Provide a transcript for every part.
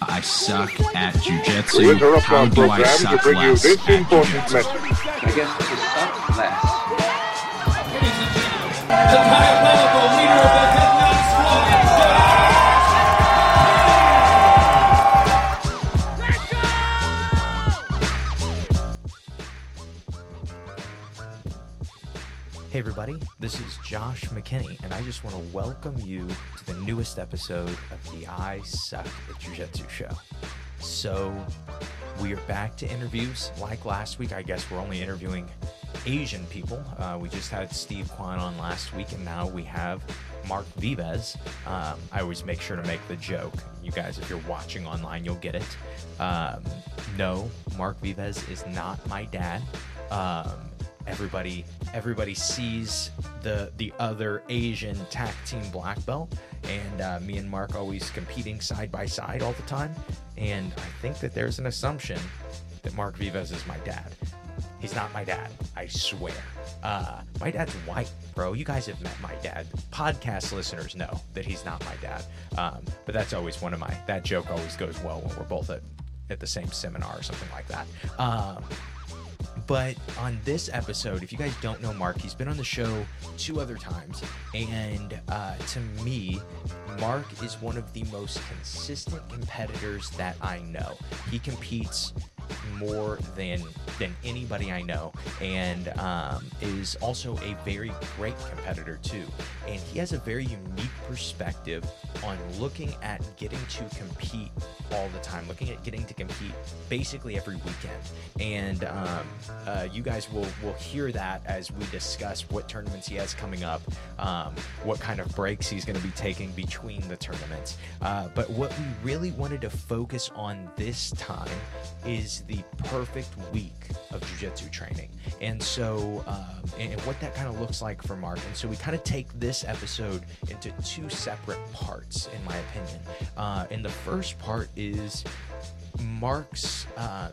I suck at jiu-jitsu. How do I suck less at jiu-jitsu? I guess to suck less. Ladies and gentlemen, the diabolical leader of the Headlock Hey everybody, this is Josh McKinney, and I just want to welcome you to the newest episode of the I Suck at Jiu-Jitsu show. So, we are back to interviews. Like last week, I guess we're only interviewing Asian people. We just had Steve Kwan on last week, and now we have Mark Vives. I always make sure to make the joke. You guys, if you're watching online, you'll get it. No, Mark Vives is not my dad. Everybody sees the other Asian tag team black belt, and me and Mark always competing side by side all the time. And I think that there's an assumption that Mark Vives is my dad. He's not my dad, I swear. My dad's white, bro. You guys have met my dad. Podcast listeners know that he's not my dad. But that's always that joke always goes well when we're both at the same seminar or something like that. But on this episode, if you guys don't know Mark, he's been on the show 2 other times. And to me, Mark is one of the most consistent competitors that I know. He competes more than anybody I know, and is also a very great competitor too. And he has a very unique perspective on looking at getting to compete all the time, looking at getting to compete basically every weekend. And you guys will hear that as we discuss what tournaments he has coming up, what kind of breaks he's going to be taking between the tournaments. But what we really wanted to focus on this time is the perfect week of jiu-jitsu training, and so and what that kind of looks like for Mark. And so we kind of take this episode into 2 separate parts, in my opinion. And the first part is Mark's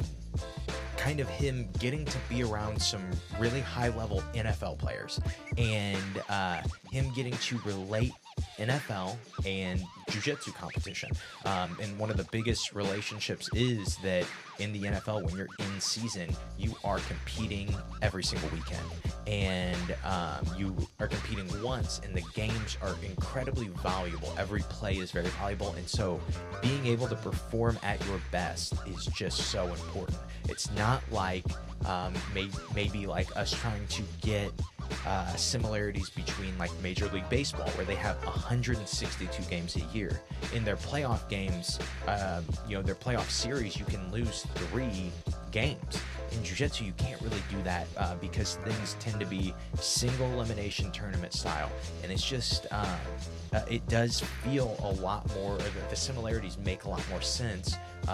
kind of him getting to be around some really high-level NFL players, and him getting to relate NFL and jiu-jitsu competition. And one of the biggest relationships is that in the NFL, when you're in season, you are competing every single weekend. And you are competing once, and the games are incredibly valuable. Every play is very valuable. And so being able to perform at your best is just so important. It's not like maybe like us trying to get similarities between like Major League Baseball, where they have 162 games a year. In their playoff games, their playoff series, you can lose 3 games. In jiu-jitsu, you can't really do that because things tend to be single elimination tournament style, and it's just it does feel a lot more. The similarities make a lot more sense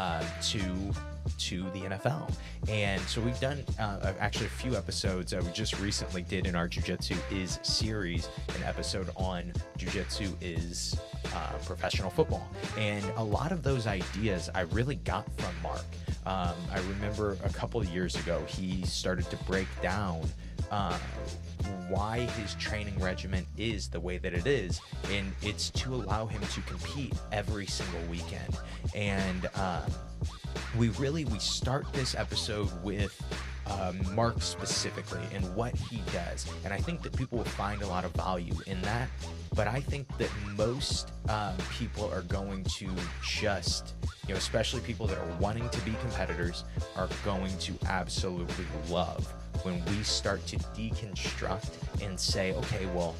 to the NFL. And so we've done actually a few episodes. We just recently did in our Jiu-Jitsu Is series an episode on Jiu-Jitsu is professional football. And a lot of those ideas I really got from Mark. I remember a couple of years ago, he started to break down why his training regimen is the way that it is, and it's to allow him to compete every single weekend. And we start this episode with Mark specifically and what he does, and I think that people will find a lot of value in that. But I think that most people are going to just, especially people that are wanting to be competitors, are going to absolutely love when we start to deconstruct and say, okay, well,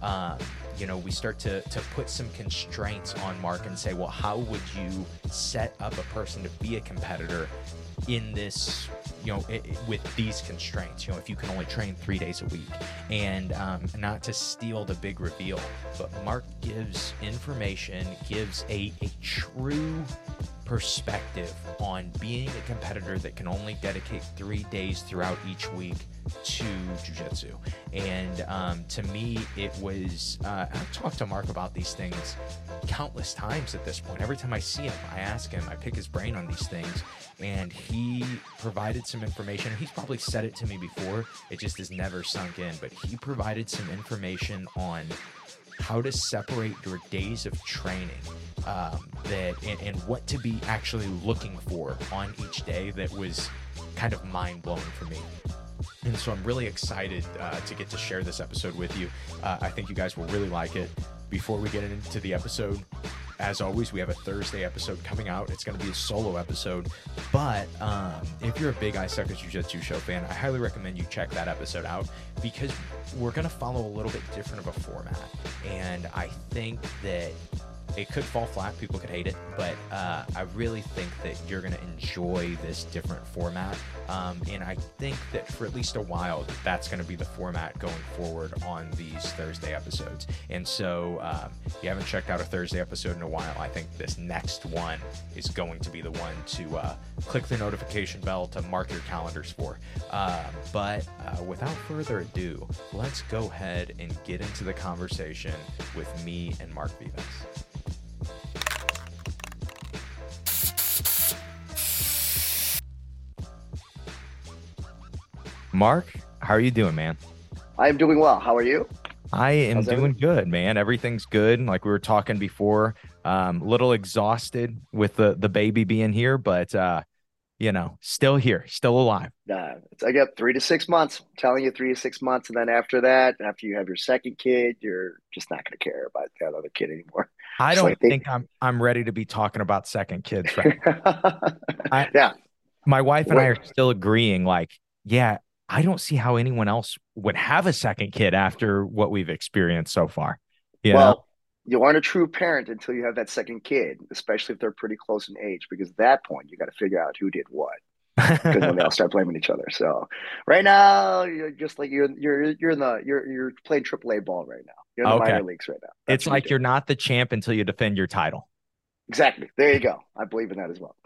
we start to put some constraints on Mark and say, well, how would you set up a person to be a competitor in this, with these constraints, if you can only train 3 days a week. And not to steal the big reveal, but Mark gives information, gives a true perspective on being a competitor that can only dedicate 3 days throughout each week to jiu-jitsu. And to me, it was I've talked to Mark about these things countless times at this point. Every time I see him, I ask him, I pick his brain on these things, and he provided some information. He's probably said it to me before, it just has never sunk in, but he provided some information on how to separate your days of training, and what to be actually looking for on each day that was kind of mind-blowing for me. And so I'm really excited to get to share this episode with you. I think you guys will really like it. Before we get into the episode, as always, we have a Thursday episode coming out. It's going to be a solo episode. But if you're a big I Suck at Jiu-Jitsu show fan, I highly recommend you check that episode out, because we're going to follow a little bit different of a format. And I think that it could fall flat. People could hate it, but I really think that you're going to enjoy this different format. And I think that for at least a while, that's going to be the format going forward on these Thursday episodes. And so if you haven't checked out a Thursday episode in a while, I think this next one is going to be the one to click the notification bell to mark your calendars for. But without further ado, let's go ahead and get into the conversation with me and Mark Vivas. Mark, how are you doing, man? I am doing well. How are you? I am doing good, man. Everything's good. Like we were talking before, a little exhausted with the baby being here, but still here, still alive. I got 3 to 6 months. I'm telling you, 3 to 6 months, and then after that, after you have your second kid, you're just not going to care about that other kid anymore. I don't think I'm ready to be talking about second kids, right? Yeah. My wife and I are still agreeing. Like, yeah. I don't see how anyone else would have a second kid after what we've experienced so far. You aren't a true parent until you have that second kid, especially if they're pretty close in age, because at that point you got to figure out who did what. Because then they all start blaming each other. So right now you're just like you're playing AAA ball right now. You're in the minor leagues right now. It's like you're not the champ until you defend your title. Exactly. There you go. I believe in that as well.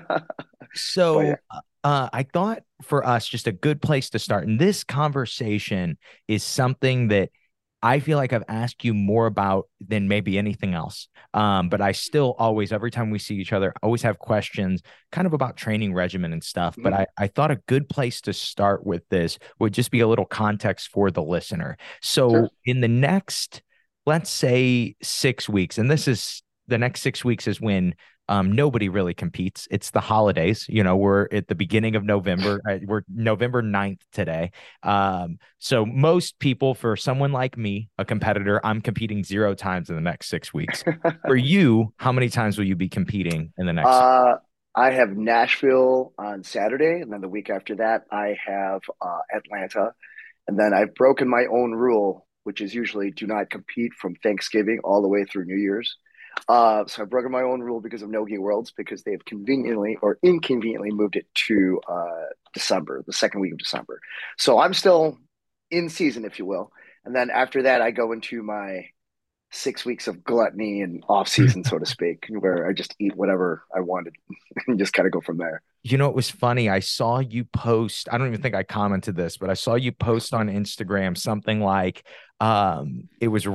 So I thought for us, just a good place to start. And this conversation is something that I feel like I've asked you more about than maybe anything else. But I still always, every time we see each other, always have questions kind of about training regimen and stuff. Mm-hmm. But I thought a good place to start with this would just be a little context for the listener. So in the next, let's say 6 weeks, and the next 6 weeks is when nobody really competes. It's the holidays. We're at the beginning of November. We're November 9th today. So most people, for someone like me, a competitor, I'm competing 0 times in the next 6 weeks. For you, how many times will you be competing in the next? I have Nashville on Saturday, and then the week after that, I have Atlanta. And then I've broken my own rule, which is usually do not compete from Thanksgiving all the way through New Year's. So I've broken my own rule because of No-Gi Worlds, because they have conveniently or inconveniently moved it to December, the second week of December. So I'm still in season, if you will. And then after that, I go into my 6 weeks of gluttony and off season, so to speak, where I just eat whatever I wanted and just kind of go from there. It was funny. I saw you post, I don't even think I commented this, but I saw you post on Instagram something like it was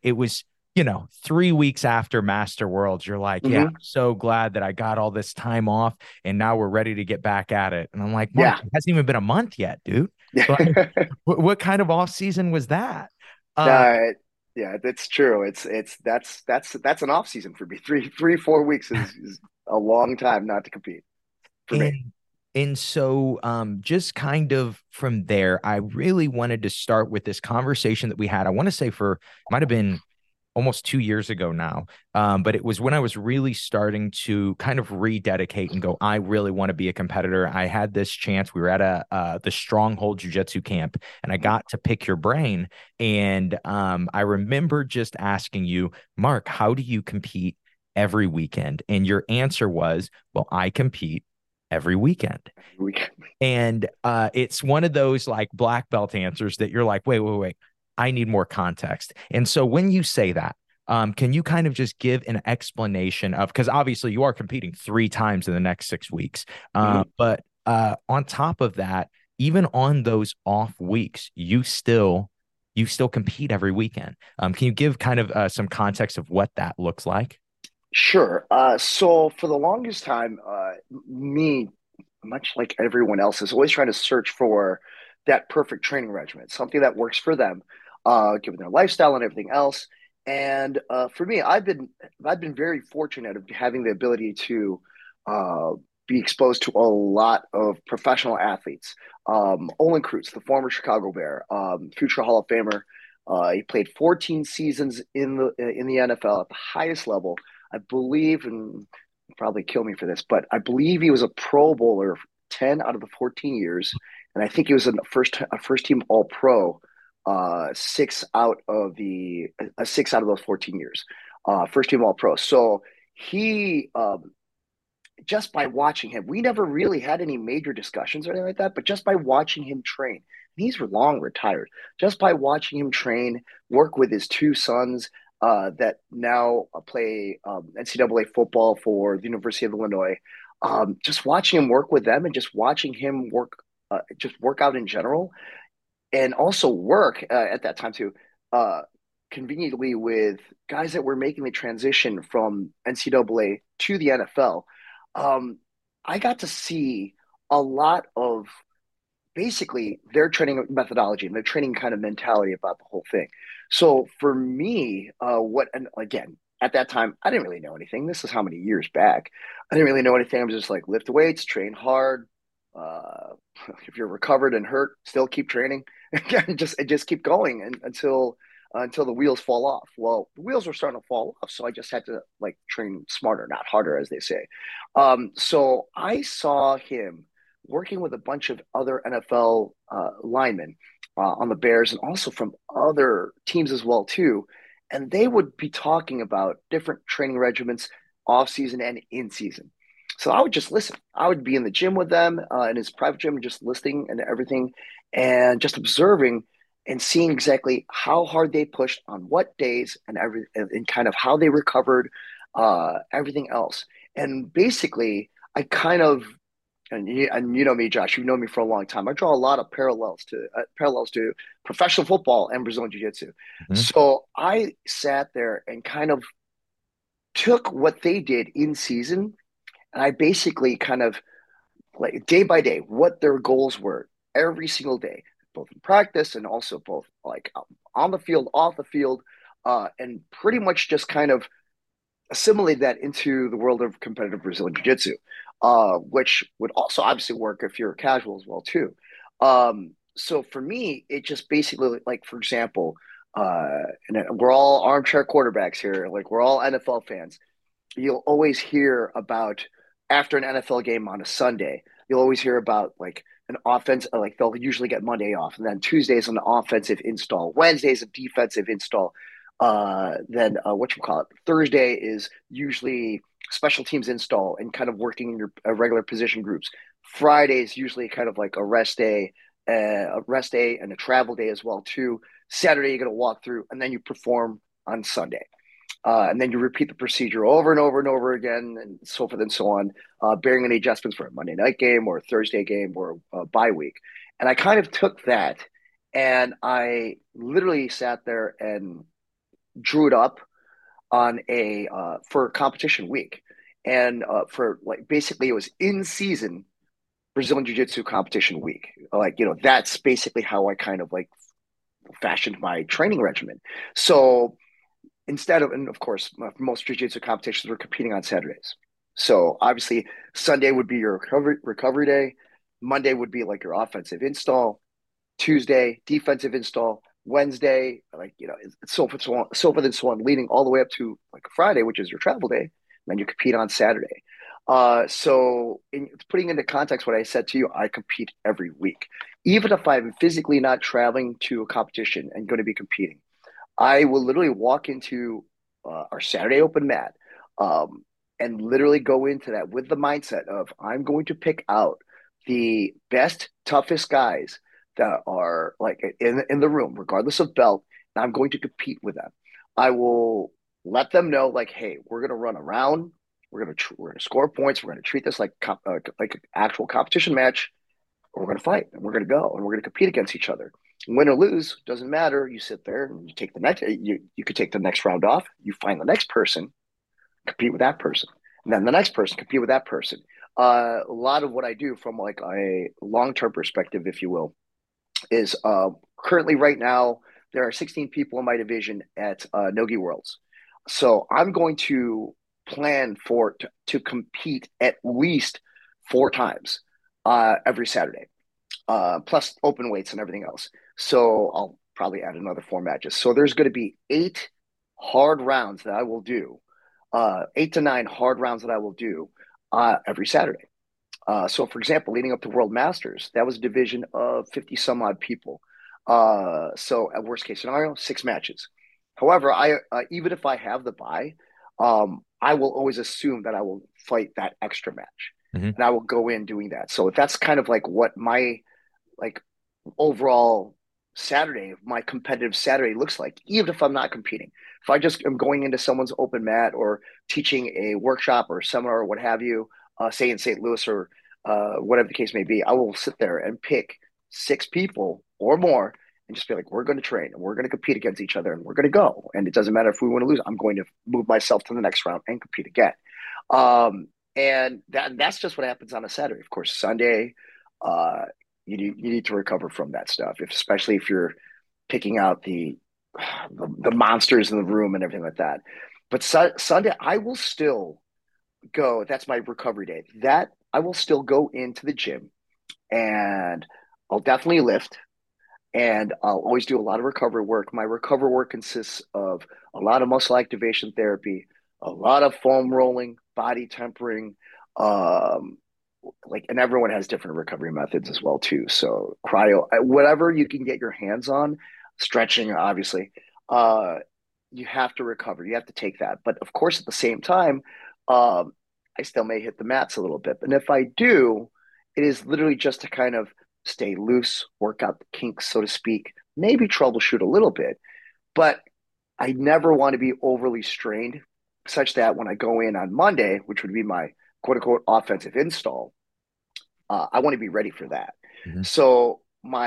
3 weeks after Master Worlds, you're like, yeah, I'm so glad that I got all this time off and now we're ready to get back at it. And I'm like, Mark, it hasn't even been a month yet, dude. Like, what kind of off season was that? Yeah, that's true. That's an off season for me. 4 weeks is a long time not to compete for me. And so just kind of from there, I really wanted to start with this conversation that we had. I want to say might have been almost 2 years ago now. But it was when I was really starting to kind of rededicate and go, I really want to be a competitor. I had this chance. We were at the Stronghold Jiu-Jitsu camp, and I got to pick your brain. And I remember just asking you, Mark, how do you compete every weekend? And your answer was, well, I compete every weekend. And it's one of those like black belt answers that you're like, wait. I need more context. And so when you say that, can you kind of just give an explanation of, because obviously you are competing 3 times in the next 6 weeks. But on top of that, even on those off weeks, you still compete every weekend. Can you give kind of some context of what that looks like? Sure. So for the longest time, me, much like everyone else, is always trying to search for that perfect training regimen, something that works for them, given their lifestyle and everything else. And for me, I've been very fortunate of having the ability to uh, be exposed to a lot of professional athletes. Olin Kreutz, the former Chicago Bear, future Hall of Famer, he played 14 seasons in the NFL at the highest level, I believe, and probably kill me for this, but I believe he was a Pro Bowler 10 out of the 14 years, and I think he was a first team All Pro six out of those 14 years, first team All Pro. So he just by watching him, we never really had any major discussions or anything like that, but just by watching him train, he's long retired. Just by watching him train, work with his two sons that now play NCAA football for the University of Illinois, just watching him work with them and just watching him work out in general, and also work at that time too, uh, conveniently with guys that were making the transition from NCAA to the NFL. um, I got to see a lot of basically their training methodology and their training kind of mentality about the whole thing. So for me, and again, at that time, I didn't really know anything. This is how many years back. I didn't really know anything. I was just like, lift weights, train hard. Uh, if you're recovered and hurt, still keep training. just keep going until the wheels fall off. Well, the wheels were starting to fall off, so I just had to like train smarter, not harder, as they say. So I saw him working with a bunch of other NFL linemen on the Bears and also from other teams as well too. And they would be talking about different training regimens off season and in season. So I would just listen. I would be in the gym with them in his private gym, just listening and everything, and just observing and seeing exactly how hard they pushed on what days and kind of how they recovered, everything else. And basically, I kind of and you know me, Josh. You've known me for a long time. I draw a lot of parallels to professional football and Brazilian Jiu Jitsu. Mhm. So I sat there and kind of took what they did in season, and I basically kind of like day by day what their goals were every single day, both in practice and also both like on the field, off the field, and pretty much just kind of assimilate that into the world of competitive Brazilian Jiu Jitsu, which would also obviously work if you're a casual as well too. So for me, it just basically like, for example, and we're all armchair quarterbacks here, like we're all NFL fans. You'll always hear about after an NFL game on a Sunday. You'll always hear about like an offense, like they'll usually get Monday off, and then Tuesdays an offensive install, Wednesdays a defensive install. Then what you call it? Thursday is usually special teams install and kind of working in your regular position groups. Friday is usually kind of like a rest day and a travel day as well too. Saturday you're going to walk through, and then you perform on Sunday. And then you repeat the procedure over and over and over again, and so forth and so on, bearing any adjustments for a Monday night game or a Thursday game or a bye week. And I kind of took that and I literally sat there and drew it up on a for competition week, and for like basically it was in season Brazilian Jiu Jitsu competition week. Like that's basically how I kind of like fashioned my training regimen. So instead of, and of course, most jiu-jitsu competitions were competing on Saturdays. So obviously, Sunday would be your recovery day. Monday would be like your offensive install. Tuesday, defensive install. Wednesday, like so forth, so forth and so on, leading all the way up to like Friday, which is your travel day. And then you compete on Saturday. So putting into context what I said to you, I compete every week, even if I'm physically not traveling to a competition and going to be competing. I will literally walk into our Saturday open mat, and literally go into that with the mindset of I'm going to pick out the best, toughest guys that are like in the room, regardless of belt, and I'm going to compete with them. I will let them know like, hey, we're going to run around, we're gonna score points, we're going to treat this like an actual competition match, or we're going to fight and we're going to go and we're going to compete against each other. Win or lose doesn't matter. You sit there and you take the next. You could take the next round off. You find the next person, compete with that person, and then the next person, compete with that person. A lot of what I do from like a long term perspective, if you will, is currently right now there are 16 people in my division at Nogi Worlds. So I'm going to plan to compete at least 4 times every Saturday, plus open weights and everything else. So I'll probably add another 4 matches. So there's going to be 8 hard rounds that I will do, 8 to 9 hard rounds that I will do every Saturday. So, for example, leading up to World Masters, that was a division of 50 some odd people. So, at worst case scenario, 6 matches. However, I even if I have the bye, I will always assume that I will fight that extra match, and I will go in doing that. So that's kind of like what my like overall Saturday, my competitive Saturday looks like, even if I'm not competing. If I just am going into someone's open mat or teaching a workshop or seminar or what have you, say in St. Louis or whatever the case may be, I will sit there and pick 6 people or more and just be like, we're going to train and we're going to compete against each other and we're going to go. And it doesn't matter if we win or lose. I'm going to move myself to the next round and compete again. And that's just what happens on a Saturday. Of course, Sunday, you need to recover from that stuff, especially if you're picking out the monsters in the room and everything like that. But Sunday, I will still go. That's my recovery day. That I will still go into the gym, and I'll definitely lift, and I'll always do a lot of recovery work. My recovery work consists of a lot of muscle activation therapy, a lot of foam rolling, body tempering, and everyone has different recovery methods as well too. So cryo, whatever you can get your hands on, stretching, obviously, you have to recover. You have to take that. But of course, at the same time, I still may hit the mats a little bit. And if I do, it is literally just to kind of stay loose, work out the kinks, so to speak, maybe troubleshoot a little bit. But I never want to be overly strained, such that when I go in on Monday, which would be my quote unquote offensive install, I want to be ready for that. So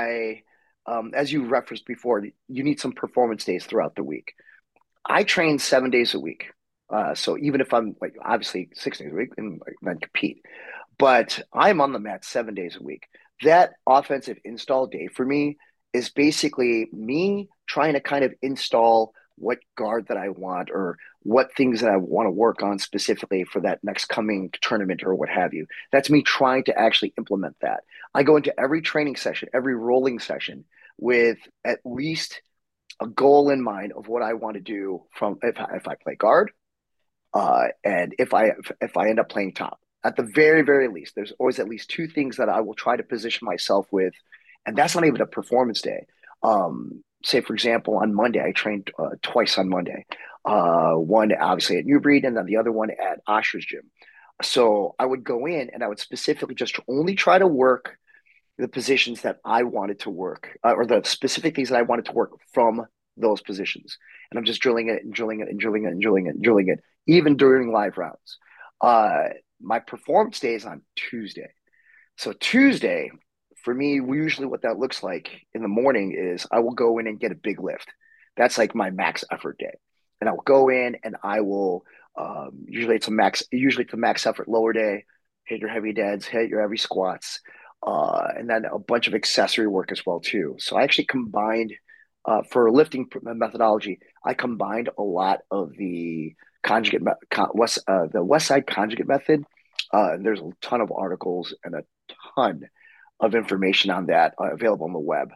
as you referenced before, you need some performance days throughout the week. I train 7 days a week. So even if I'm obviously 6 days a week and then compete, but I'm on the mat 7 days a week. That offensive install day for me is basically me trying to kind of install what guard that I want or what things that I want to work on specifically for that next coming tournament or what have you. That's me trying to actually implement that. I go into every training session, every rolling session with at least a goal in mind of what I want to do from if I play guard, and if I end up playing top. At the very, very least, there's always at least 2 things that I will try to position myself with, and that's not even a performance day. Say, for example, on Monday, I trained twice on Monday. One obviously at New Breed, and then the other one at Asher's gym. So I would go in and I would specifically just only try to work the positions that I wanted to work, or the specific things that I wanted to work from those positions. And I'm just drilling it and drilling it and drilling it and drilling it and drilling it, even during live rounds. My performance day is on Tuesday. So Tuesday, for me, usually what that looks like in the morning is I will go in and get a big lift. That's like my max effort day. And I'll go in and I will, usually it's a max effort lower day, hit your heavy deads, hit your heavy squats, and then a bunch of accessory work as well too. So I actually combined, for lifting methodology, I combined a lot of the the West Side conjugate method. There's a ton of articles and a ton of information on that available on the web.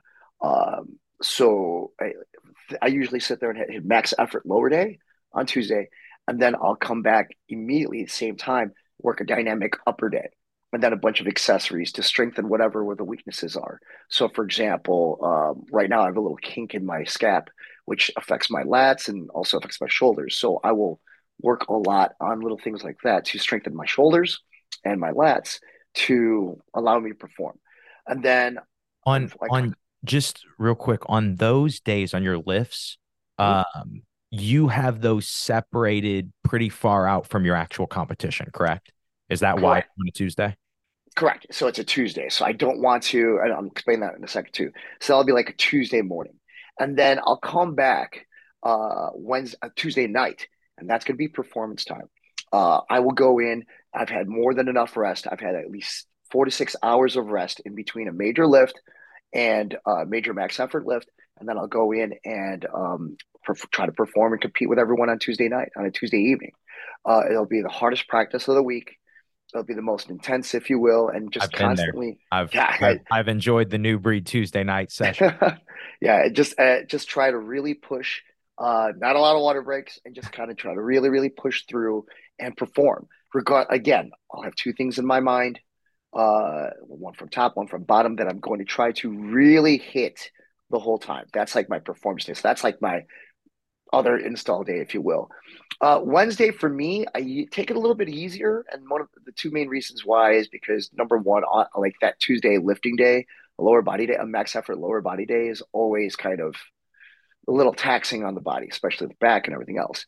So I usually sit there and hit max effort lower day on Tuesday, and then I'll come back immediately at the same time, work a dynamic upper day, and then a bunch of accessories to strengthen whatever where the weaknesses are. So, for example, right now I have a little kink in my scap, which affects my lats and also affects my shoulders. So I will work a lot on little things like that to strengthen my shoulders and my lats to allow me to perform. And then on just real quick, on those days on your lifts, you have those separated pretty far out from your actual competition, correct? Is that why on a Tuesday? Correct. So it's a Tuesday. So I don't want to, and I'll explain that in a second too. So I'll be like a Tuesday morning. And then I'll come back Tuesday night, and that's going to be performance time. I will go in. I've had more than enough rest. I've had at least 4 to 6 hours of rest in between a major lift and a major max effort lift. and then I'll go in and try to perform and compete with everyone on Tuesday night, on a Tuesday evening. It'll be the hardest practice of the week. It'll be the most intense, if you will, and just I've been there. constantly. I've enjoyed the New Breed Tuesday night session. Yeah, just try to really push. Not a lot of water breaks, and just kind of try to really, really push through and perform. Again, I'll have two things in my mind, one from top, one from bottom, that I'm going to try to really hit the whole time. That's like my performance day. So that's like my other install day, if you will. Wednesday for me, I take it a little bit easier, and one of the two main reasons why is because number one, like that Tuesday lifting day, a lower body day, a max effort lower body day is always kind of a little taxing on the body, especially the back and everything else.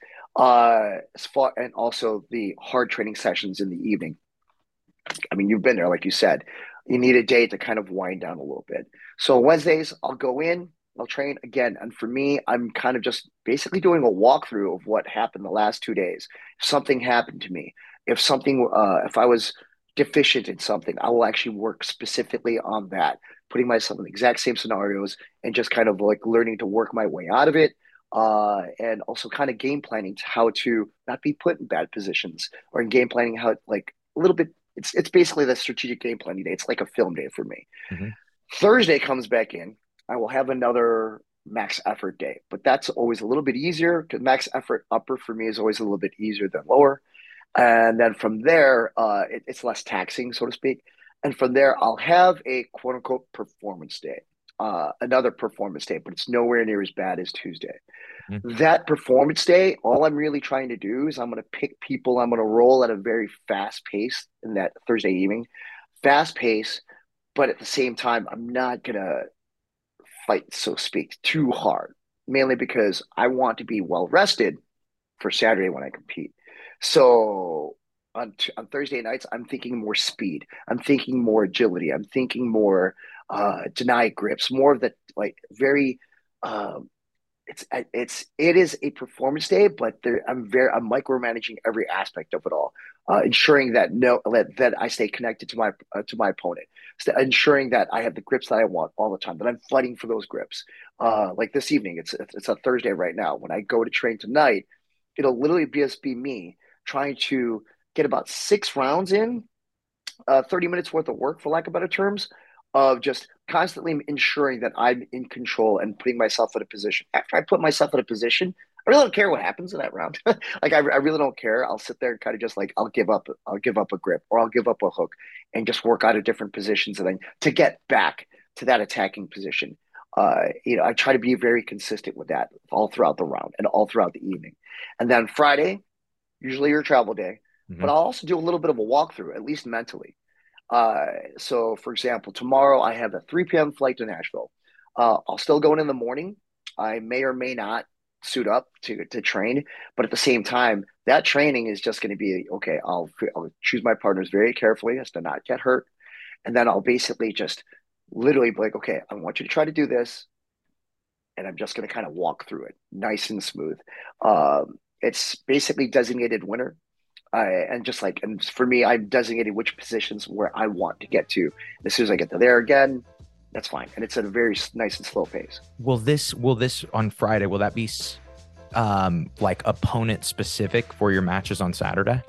And also the hard training sessions in the evening. I mean, you've been there, like you said. You need a day to kind of wind down a little bit. So Wednesdays, I'll go in, I'll train again. And for me, I'm kind of just basically doing a walkthrough of what happened the last 2 days. If something happened to me, if I was deficient in something, I will actually work specifically on that, putting myself in the exact same scenarios and just kind of like learning to work my way out of it. And also kind of game planning to how to not be put in bad positions, or in game planning how, like, a little bit. It's basically the strategic game planning day. It's like a film day for me. Mm-hmm. Thursday comes back in. I will have another max effort day, but that's always a little bit easier because max effort upper for me is always a little bit easier than lower. And then from there, it's less taxing, so to speak. And from there, I'll have a quote unquote performance day, another performance day, but it's nowhere near as bad as Tuesday. Mm-hmm. That performance day, all I'm really trying to do is I'm going to pick people. I'm going to roll at a very fast pace in that Thursday evening, fast pace, but at the same time, I'm not going to fight, so to speak, too hard, mainly because I want to be well rested for Saturday when I compete. So on Thursday nights, I'm thinking more speed. I'm thinking more agility. I'm thinking more deny grips, more of the like very. It is a performance day, but I'm micromanaging every aspect of it all, ensuring that that I stay connected to my opponent, ensuring that I have the grips that I want all the time, that I'm fighting for those grips. Like this evening, it's a Thursday right now. When I go to train tonight, it'll literally just be me trying to get about 6 rounds in, 30 minutes worth of work, for lack of better terms, of just constantly ensuring that I'm in control and putting myself in a position. After I put myself in a position, I really don't care what happens in that round. Like I really don't care. I'll sit there and kind of just like I'll give up a grip, or I'll give up a hook, and just work out of different positions, and then to get back to that attacking position. I try to be very consistent with that all throughout the round and all throughout the evening. And then Friday, usually your travel day, but I'll also do a little bit of a walkthrough, at least mentally. So for example, tomorrow I have a 3 p.m. flight to Nashville. I'll still go in the morning. I may or may not suit up to train, but at the same time, that training is just going to be, okay, I'll choose my partners very carefully as to not get hurt. And then I'll basically just literally be like, okay, I want you to try to do this. And I'm just going to kind of walk through it nice and smooth. It's basically designated winner. And for me, I've designated which positions where I want to get to. As soon as I get to there again, that's fine. And it's at a very nice and slow pace. Will this on Friday, will that be like opponent specific for your matches on Saturday?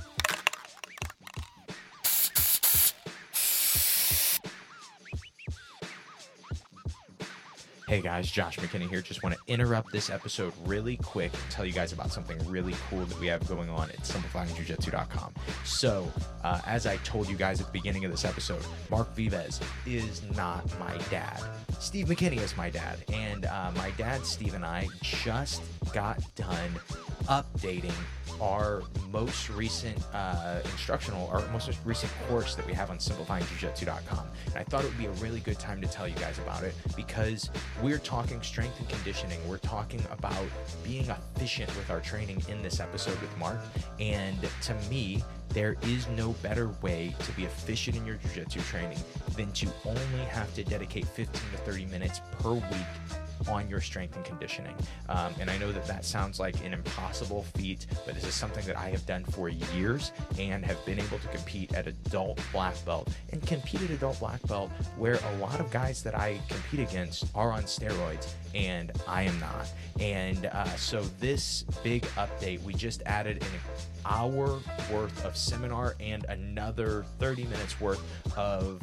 Hey guys, Josh McKinney here. Just want to interrupt this episode really quick and tell you guys about something really cool that we have going on at simplifyingjujitsu.com. So, as I told you guys at the beginning of this episode, Mark Vives is not my dad. Steve McKinney is my dad. And my dad, Steve, and I just got done updating our most recent our most recent course that we have on simplifyingjujitsu.com. And I thought it would be a really good time to tell you guys about it, because we're talking strength and conditioning. We're talking about being efficient with our training in this episode with Mark. And to me, there is no better way to be efficient in your jiu-jitsu training than to only have to dedicate 15 to 30 minutes per week on your strength and conditioning. And I know that sounds like an impossible feat, but this is something that I have done for years and have been able to compete at adult black belt, and compete at adult black belt where a lot of guys that I compete against are on steroids and I am not. And so this big update, we just added an hour worth of seminar and another 30 minutes worth of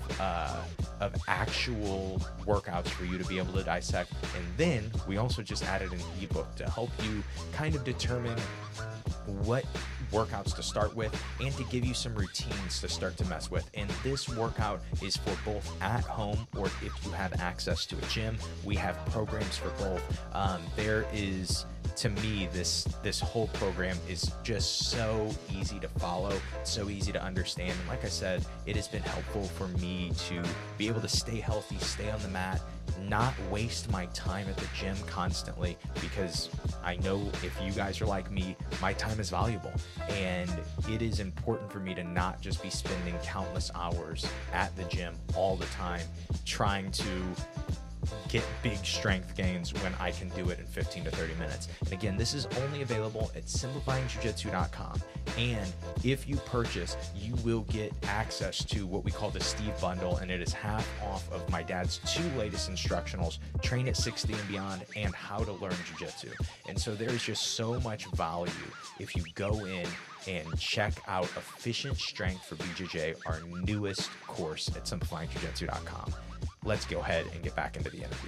actual workouts for you to be able to dissect. And then we also just added an ebook to help you kind of determine what workouts to start with and to give you some routines to start to mess with. And this workout is for both at home or if you have access to a gym. We have programs for both. There is, to me, this whole program is just so easy to follow, so easy to understand. And like I said, it has been helpful for me to be able to stay healthy, stay on the mat, not waste my time at the gym constantly, because I know if you guys are like me, my time is valuable, and it is important for me to not just be spending countless hours at the gym all the time trying to get big strength gains when I can do it in 15 to 30 minutes. And again, this is only available at simplifyingjujitsu.com. And if you purchase, you will get access to what we call the Steve Bundle, and it is half off of my dad's 2 latest instructionals, Train at 60 and Beyond and How to Learn Jiu-Jitsu. And so there's just so much value if you go in and check out Efficient Strength for BJJ, our newest course at simplifyingjujitsu.com. Let's go ahead and get back into the interview.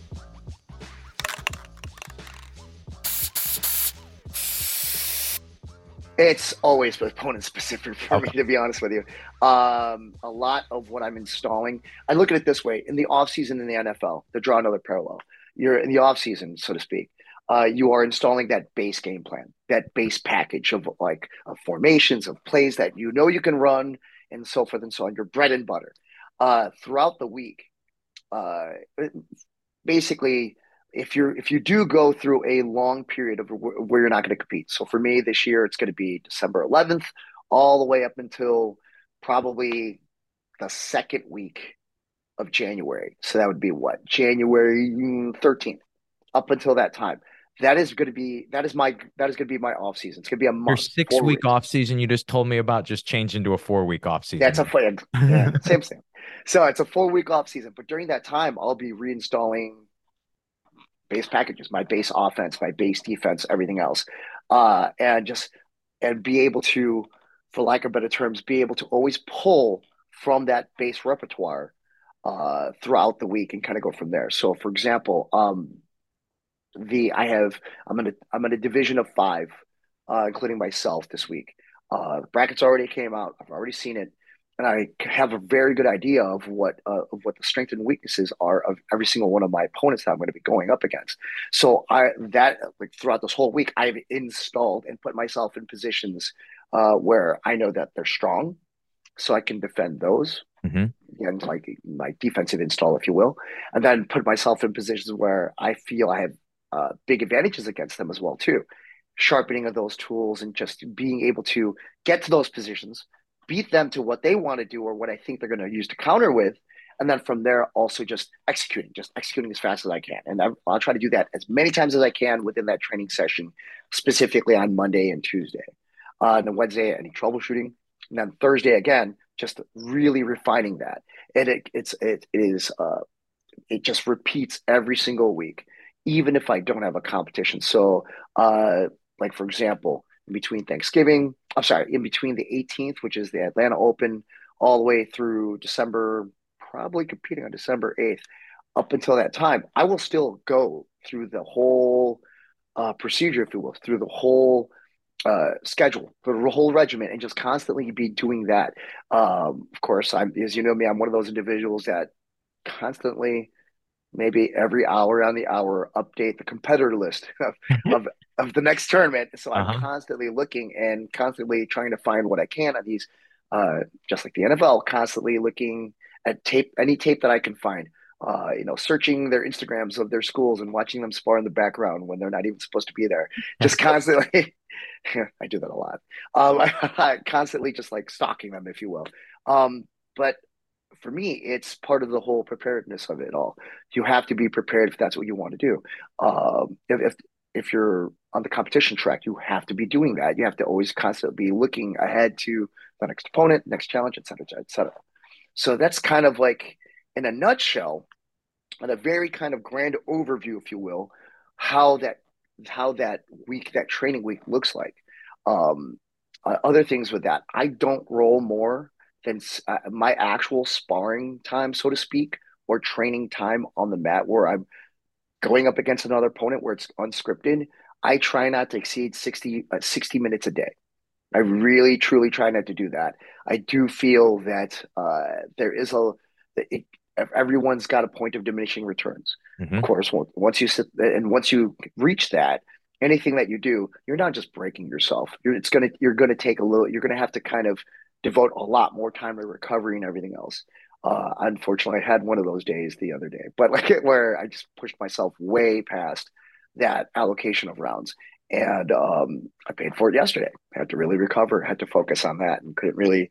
It's always opponent specific for me, to be honest with you. A lot of what I'm installing, I look at it this way: in the offseason in the NFL, to draw another parallel, you're in the offseason, so to speak. You are installing that base game plan, that base package of formations, of plays that you know you can run, and so forth and so on. Your bread and butter. Throughout the week, basically, if you do go through a long period of where you're not going to compete. So for me this year, it's going to be December 11th all the way up until probably the second week of January. So that would be what? January 13th, up until that time. That is going to be my off season. It's going to be a month. Your 6-week off season you just told me about just changed into a 4-week off season. That's same. So it's a 4-week off season, but during that time, I'll be reinstalling base packages, my base offense, my base defense, everything else, and be able to, for lack of better terms, be able to always pull from that base repertoire throughout the week and kind of go from there. So, for example, I'm in a division of 5, including myself this week. Brackets already came out. I've already seen it, and I have a very good idea of what the strengths and weaknesses are of every single one of my opponents that I'm going to be going up against. So throughout this whole week, I've installed and put myself in positions where I know that they're strong, so I can defend those. Mm-hmm. And like my defensive install, if you will, and then put myself in positions where I feel I have big advantages against them as well too. Sharpening of those tools and just being able to get to those positions, beat them to what they want to do or what I think they're going to use to counter with, and then from there also just executing as fast as I can. And I'll try to do that as many times as I can within that training session, specifically on Monday and Tuesday. And then Wednesday, any troubleshooting, and then Thursday again, just really refining that. And it just repeats every single week, even if I don't have a competition. So, like for example, in between the 18th, which is the Atlanta Open, all the way through December, probably competing on December 8th, up until that time, I will still go through the whole procedure, if you will, through the whole schedule, the whole regimen, and just constantly be doing that. Of course, as you know me, I'm one of those individuals that constantly, maybe every hour on the hour, update the competitor list of the next tournament. So I'm constantly looking and constantly trying to find what I can on these, just like the NFL, constantly looking at any tape that I can find, searching their Instagrams of their schools and watching them spar in the background when they're not even supposed to be there. Just constantly, I do that a lot. Constantly just like stalking them, if you will. But for me, it's part of the whole preparedness of it all. You have to be prepared if that's what you want to do. If you're on the competition track, you have to be doing that. You have to always constantly be looking ahead to the next opponent, next challenge, et cetera, et cetera. So that's kind of like, in a nutshell, and a very kind of grand overview, if you will, how that week, that training week looks like. Um, Other things with that, I don't roll more than my actual sparring time, so to speak, or training time on the mat where I'm going up against another opponent where it's unscripted. I try not to exceed 60 minutes a day. I really, truly try not to do that. I do feel that there is it, everyone's got a point of diminishing returns. Of Mm-hmm. course, once you sit and once you reach that, anything that you do, you're not just breaking yourself. You're gonna take a little. You're gonna have to kind of devote a lot more time to recovery and everything else. Unfortunately, I had one of those days the other day, but like where I just pushed myself way past that allocation of rounds. And I paid for it yesterday. I had to really recover, had to focus on that, and couldn't really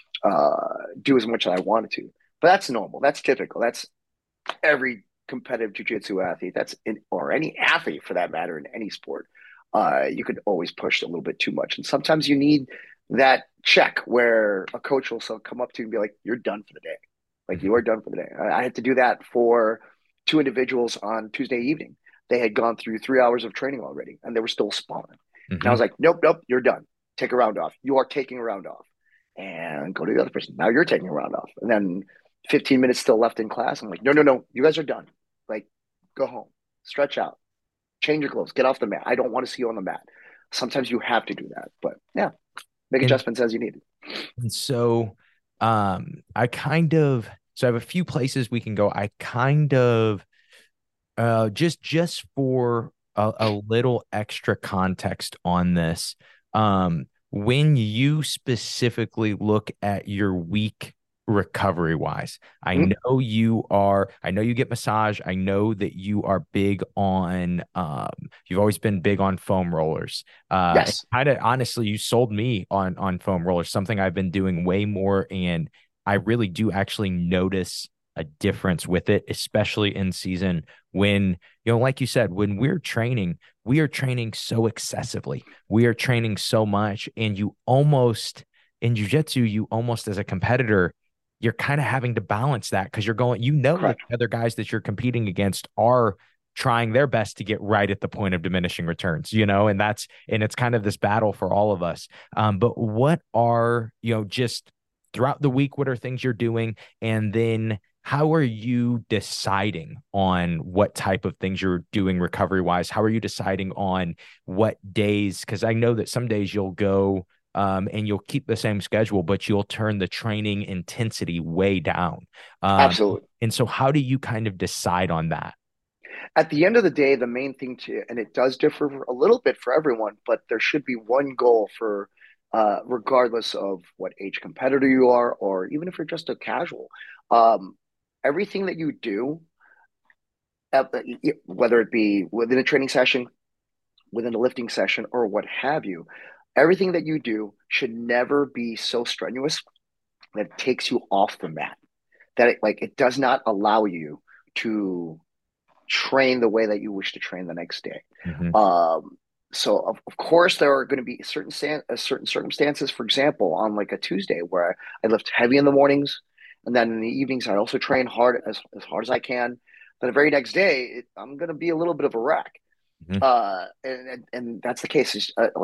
do as much as I wanted to. But that's normal. That's typical. That's every competitive jiu-jitsu athlete. Or any athlete for that matter in any sport. You could always push a little bit too much, and sometimes you need that check where a coach will come up to you and be like, "You're done for the day. Like you are done for the day." I had to do that for two individuals on Tuesday evening. They had gone through 3 hours of training already, and they were still sparring. And I Mm-hmm. was like, "Nope, nope, you're done. Take a round off. You are taking a round off." And go to the other person. Now you're taking a round off. And then 15 minutes still left in class. I'm like, no, no, no. You guys are done. Like, go home, stretch out, change your clothes, get off the mat. I don't want to see you on the mat. Sometimes you have to do that. But yeah, make And, adjustments as you need. and so I kind of so I have a few places we can go. I kind of just for a little extra context on this, when you specifically look at your week recovery wise, Mm-hmm. I know you get massage. I know that you are big on, you've always been big on foam rollers. Yes. Kind of honestly, you sold me on foam rollers, something I've been doing way more. And I really do actually notice a difference with it, especially in season when, like you said, when we are training so excessively. We are training so much. And in jujitsu, you almost as a competitor, you're kind of having to balance that because that Correct. the other guys that you're competing against are trying their best to get right at the point of diminishing returns, and it's kind of this battle for all of us. But what are, just throughout the week, what are things you're doing? And then how are you deciding on what type of things you're doing recovery wise? How are you deciding on what days? Because I know that some days you'll go and you'll keep the same schedule, but you'll turn the training intensity way down. Absolutely. And so how do you kind of decide on that? At the end of the day, the main thing and it does differ a little bit for everyone, but there should be one goal for, regardless of what age competitor you are, or even if you're just a casual. Um, Everything that you do, uh, whether it be within a training session, within a lifting session, or what have you, everything that you do should never be so strenuous that it takes you off the mat. That it does not allow you to train the way that you wish to train the next day. Mm-hmm. Um, so of course there are going to be certain circumstances. For example, on like a Tuesday where I lift heavy in the mornings, and then in the evenings I also train hard as hard as I can. Then the very next day I'm going to be a little bit of a wreck. Mm-hmm. And that's the case.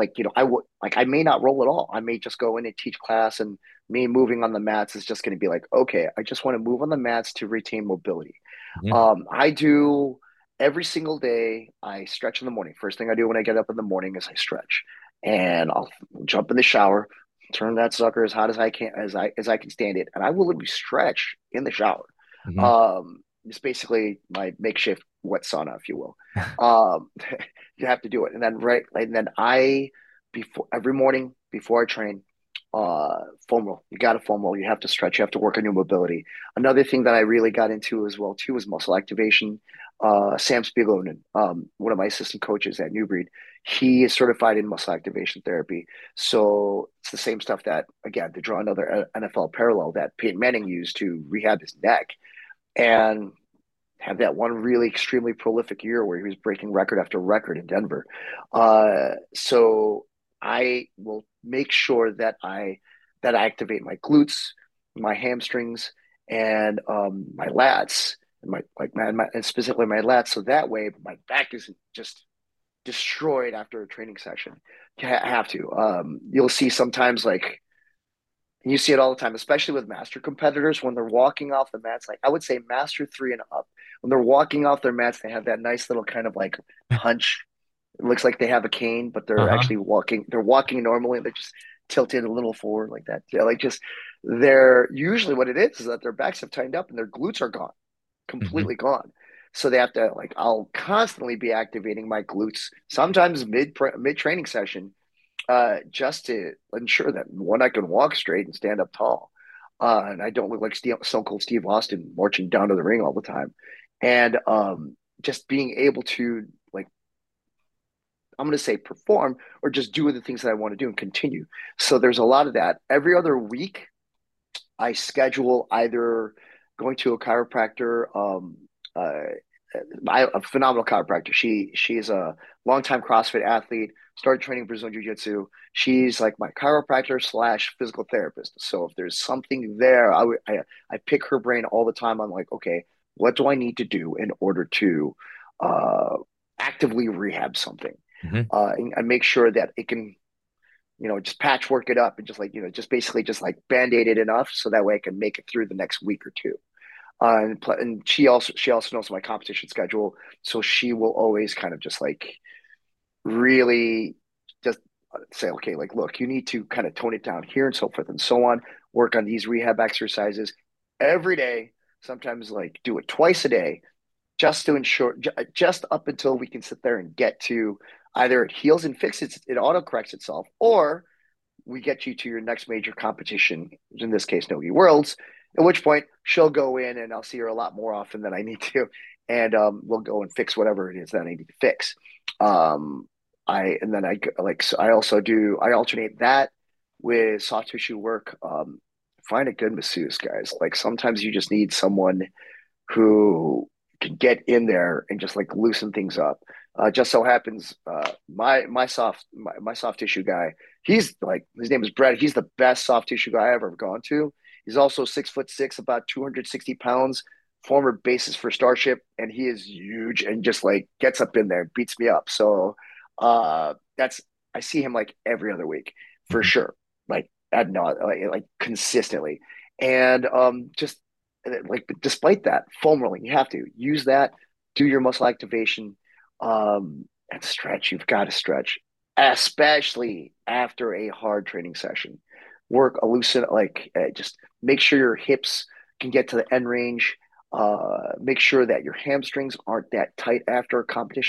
I may not roll at all. I may just go in and teach class, and me moving on the mats is just going to be like, okay, I just want to move on the mats to retain mobility. Mm-hmm. I do every single day. I stretch in the morning. First thing I do when I get up in the morning is I stretch, and I'll jump in the shower, turn that sucker as hot as I can, as I can stand it, and I will literally stretch in the shower. Mm-hmm. It's basically my makeshift wet sauna, if you will. Um, you have to do it, and then I before every morning before I train, foam roll. You got to foam roll. You have to stretch. You have to work on your mobility. Another thing that I really got into as well too is muscle activation. Sam Spiegelman, one of my assistant coaches at New Breed, he is certified in muscle activation therapy. So it's the same stuff that, again, to draw another NFL parallel, that Peyton Manning used to rehab his neck, and had that one really extremely prolific year where he was breaking record after record in Denver. So I will make sure that I activate my glutes, my hamstrings, and my lats and and specifically my lats, so that way my back isn't just destroyed after a training session. You have to. You'll see sometimes like and you see it all the time, especially with master competitors when they're walking off the mats. Like I would say, master three and up, when they're walking off their mats, they have that nice little kind of like hunch. It looks like they have a cane, but they're Uh-huh. actually walking. They're walking normally. They're just tilted a little forward like that. Yeah, like just they're usually what it is that their backs have tightened up and their glutes are gone, Hmm. completely gone. So they have to like I'll constantly be activating my glutes, sometimes mid training session, just to ensure that one, I can walk straight and stand up tall, and I don't look like Stone Cold Steve Austin marching down to the ring all the time, and just being able to like I'm going to say perform or just do the things that I want to do and continue. So there's a lot of that. Every other week, I schedule either going to a chiropractor, uh, a phenomenal chiropractor. She's a longtime CrossFit athlete. Started training Brazilian Jiu Jitsu. She's like my chiropractor slash physical therapist. So if there's something there, I pick her brain all the time. I'm like, okay, what do I need to do in order to uh, actively rehab something, Hmm. and make sure that it can just patchwork it up and just like, just basically just like band-aid it enough so that way I can make it through the next week or two. And she also knows my competition schedule, so she will always kind of just like really just say, okay, like, look, you need to kind of tone it down here and so forth and so on. Work on these rehab exercises every day. Sometimes like do it twice a day, just to ensure, just up until we can sit there and get to either it heals and fixes it auto corrects itself, or we get you to your next major competition, in this case, Nogi Worlds, at which point she'll go in and I'll see her a lot more often than I need to. And we'll go and fix whatever it is that I need to fix. Um, and then I like, so I alternate that with soft tissue work. Find a good masseuse, guys. Like sometimes you just need someone who can get in there and just like loosen things up. Just so happens, my soft tissue guy, he's like his name is Brett. He's the best soft tissue guy I've ever gone to. He's also 6'6", about 260 pounds, former basis for Starship, and he is huge and just like gets up in there, and beats me up. So that's I see him like every other week for Hmm. sure, like ad not like consistently, and just like despite that foam rolling, you have to use that, do your muscle activation, and stretch. You've got to stretch, especially after a hard training session. Work a loosen, like just make sure your hips can get to the end range. Make sure that your hamstrings aren't that tight after a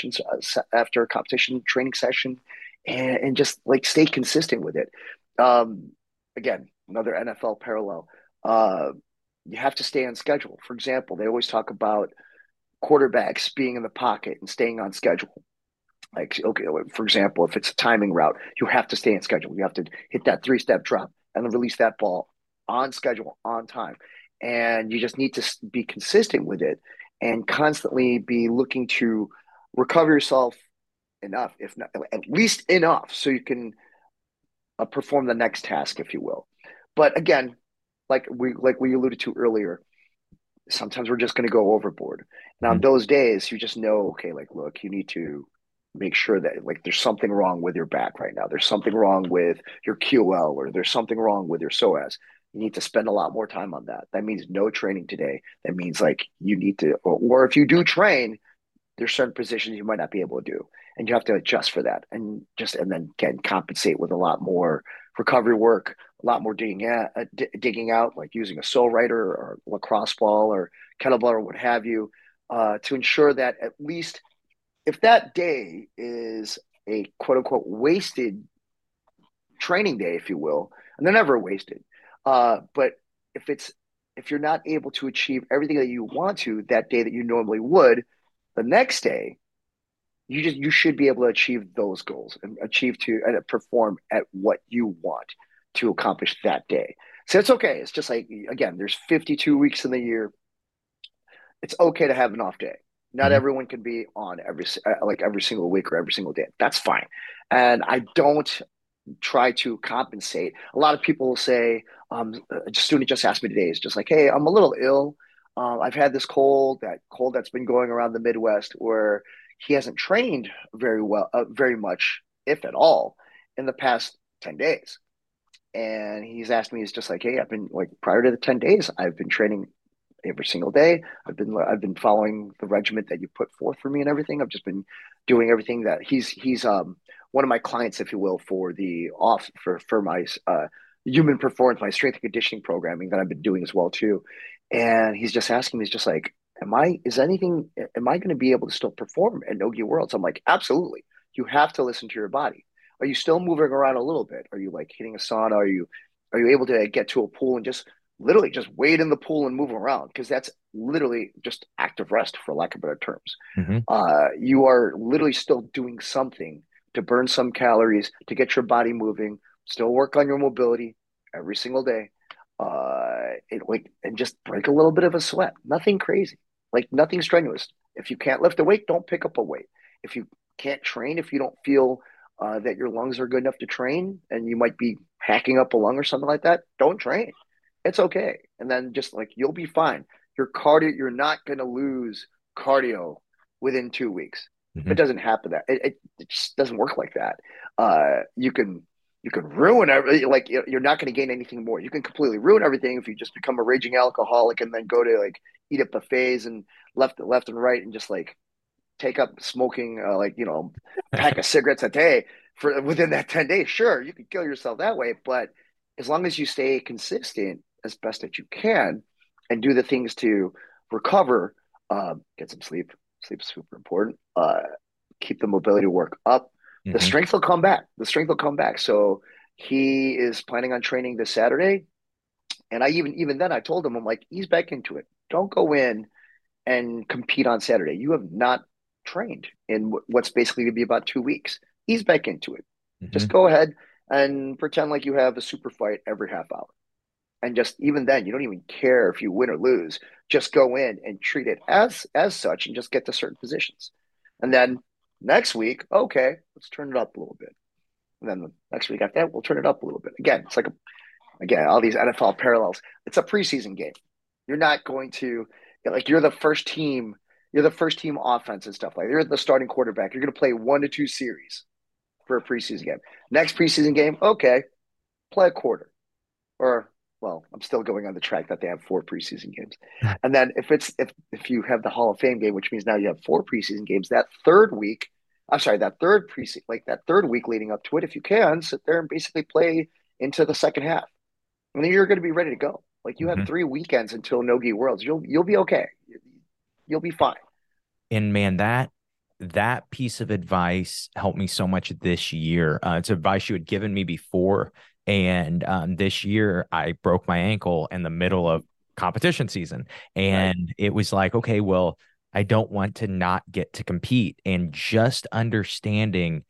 competition training session, and just like stay consistent with it. um, Again, another NFL parallel. uh, you have to stay on schedule. For example, they always talk about quarterbacks being in the pocket and staying on schedule. Like, okay, for example, if it's a timing route, you have to stay on schedule. You have to hit that three-step drop and then release that ball on schedule, on time. And you just need to be consistent with it and constantly be looking to recover yourself enough, if not at least enough, so you can perform the next task, if you will. But again, like we alluded to earlier, sometimes we're just going to go overboard. And on Hmm. those days, you just know, okay, like, look, you need to make sure that like there's something wrong with your back right now. There's something wrong with your QL, or there's something wrong with your psoas. You need to spend a lot more time on that. That means no training today. That means like you need to, or if you do train, there's certain positions you might not be able to do, and you have to adjust for that, and then can compensate with a lot more recovery work, a lot more digging out, like using a soul rider or lacrosse ball or kettlebell or what have you, to ensure that at least if that day is a quote unquote wasted training day, if you will, and they're never wasted, but if it's if you're not able to achieve everything that you want to that day that you normally would, the next day you should be able to achieve those goals and achieve to and perform at what you want to accomplish that day. So it's okay. It's just like, again, there's 52 weeks in the year. It's okay to have an off day. Not Hmm. everyone can be on every single week or every single day. That's fine. And I don't try to compensate. A lot of people will say, a student just asked me today, is just like, hey, I'm a little ill. I've had this cold that's been going around the Midwest where he hasn't trained very well, very much, if at all, in the past 10 days. And he's asked me, he's just like, hey, I've been like prior to the 10 days, I've been training every single day. I've been following the regiment that you put forth for me and everything. I've just been doing everything that he's one of my clients, if you will, for the off for my human performance, my strength and conditioning programming that I've been doing as well too. And he's just asking me, he's just like, am I going to be able to still perform at Nogi Worlds? I'm like, absolutely. You have to listen to your body. Are you still moving around a little bit? Are you like hitting a sauna? Are you able to get to a pool and just literally just wade in the pool and move around? Because that's literally just active rest, for lack of better terms. Mm-hmm. You are literally still doing something to burn some calories, to get your body moving, still work on your mobility every single day. And just break a little bit of a sweat. Nothing crazy, like nothing strenuous. If you can't lift a weight, don't pick up a weight. If you can't train, if you don't feel that your lungs are good enough to train and you might be hacking up a lung or something like that, don't train. It's okay. And then just like you'll be fine. Your cardio, you're not going to lose cardio within 2 weeks. Mm-hmm. It doesn't happen that it just doesn't work like that. You can ruin everything. Like you're not going to gain anything more. You can completely ruin everything if you just become a raging alcoholic and then go to like eat at buffets and left and right and just like take up smoking pack of cigarettes a day for within that 10 days. Sure, you can kill yourself that way, but as long as you stay consistent as best that you can and do the things to recover, get some sleep. Sleep is super important. Keep the mobility work up. The Mm-hmm. strength will come back. The strength will come back. So he is planning on training this Saturday. And I even then I told him, I'm like, ease back into it. Don't go in and compete on Saturday. You have not trained in what's basically going to be about 2 weeks. Ease back into it. Mm-hmm. Just go ahead and pretend like you have a super fight every half hour. And just even then, you don't even care if you win or lose. Just go in and treat it as such and just get to certain positions. And then next week, okay, let's turn it up a little bit. And then the next week after that, we'll turn it up a little bit. Again, it's like all these NFL parallels. It's a preseason game. You're not going to like you're the first team. You're the first team offense and stuff like that. You're the starting quarterback. You're going to play 1 to 2 series for a preseason game. Next preseason game, okay, play a quarter. Or well, I'm still going on the track that they have 4 preseason games. And then if you have the Hall of Fame game, which means now you have 4 preseason games, that third week leading up to it, if you can, sit there and basically play into the second half. And then you're going to be ready to go. Like you Mm-hmm. have 3 weekends until Nogi Worlds. You'll be okay. You'll be fine. And man, that piece of advice helped me so much this year. It's advice you had given me before. And this year I broke my ankle in the middle of competition season. And Right. it was like, okay, well, I don't want to not get to compete. And just understanding,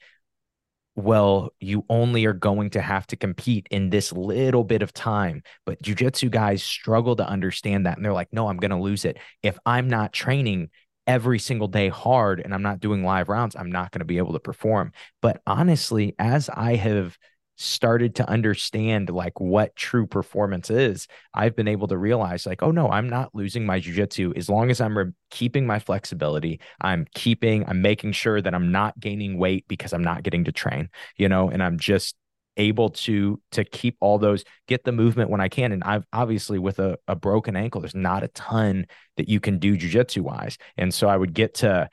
well, you only are going to have to compete in this little bit of time. But jujitsu guys struggle to understand that. And they're like, no, I'm going to lose it. If I'm not training every single day hard and I'm not doing live rounds, I'm not going to be able to perform. But honestly, as I have started to understand like what true performance is, I've been able to realize like, oh no, I'm not losing my jujitsu as long as I'm keeping my flexibility. I'm making sure that I'm not gaining weight because I'm not getting to train, and I'm just able to keep all those, get the movement when I can. And I've obviously with a broken ankle, there's not a ton that you can do jujitsu wise. And so I would get to,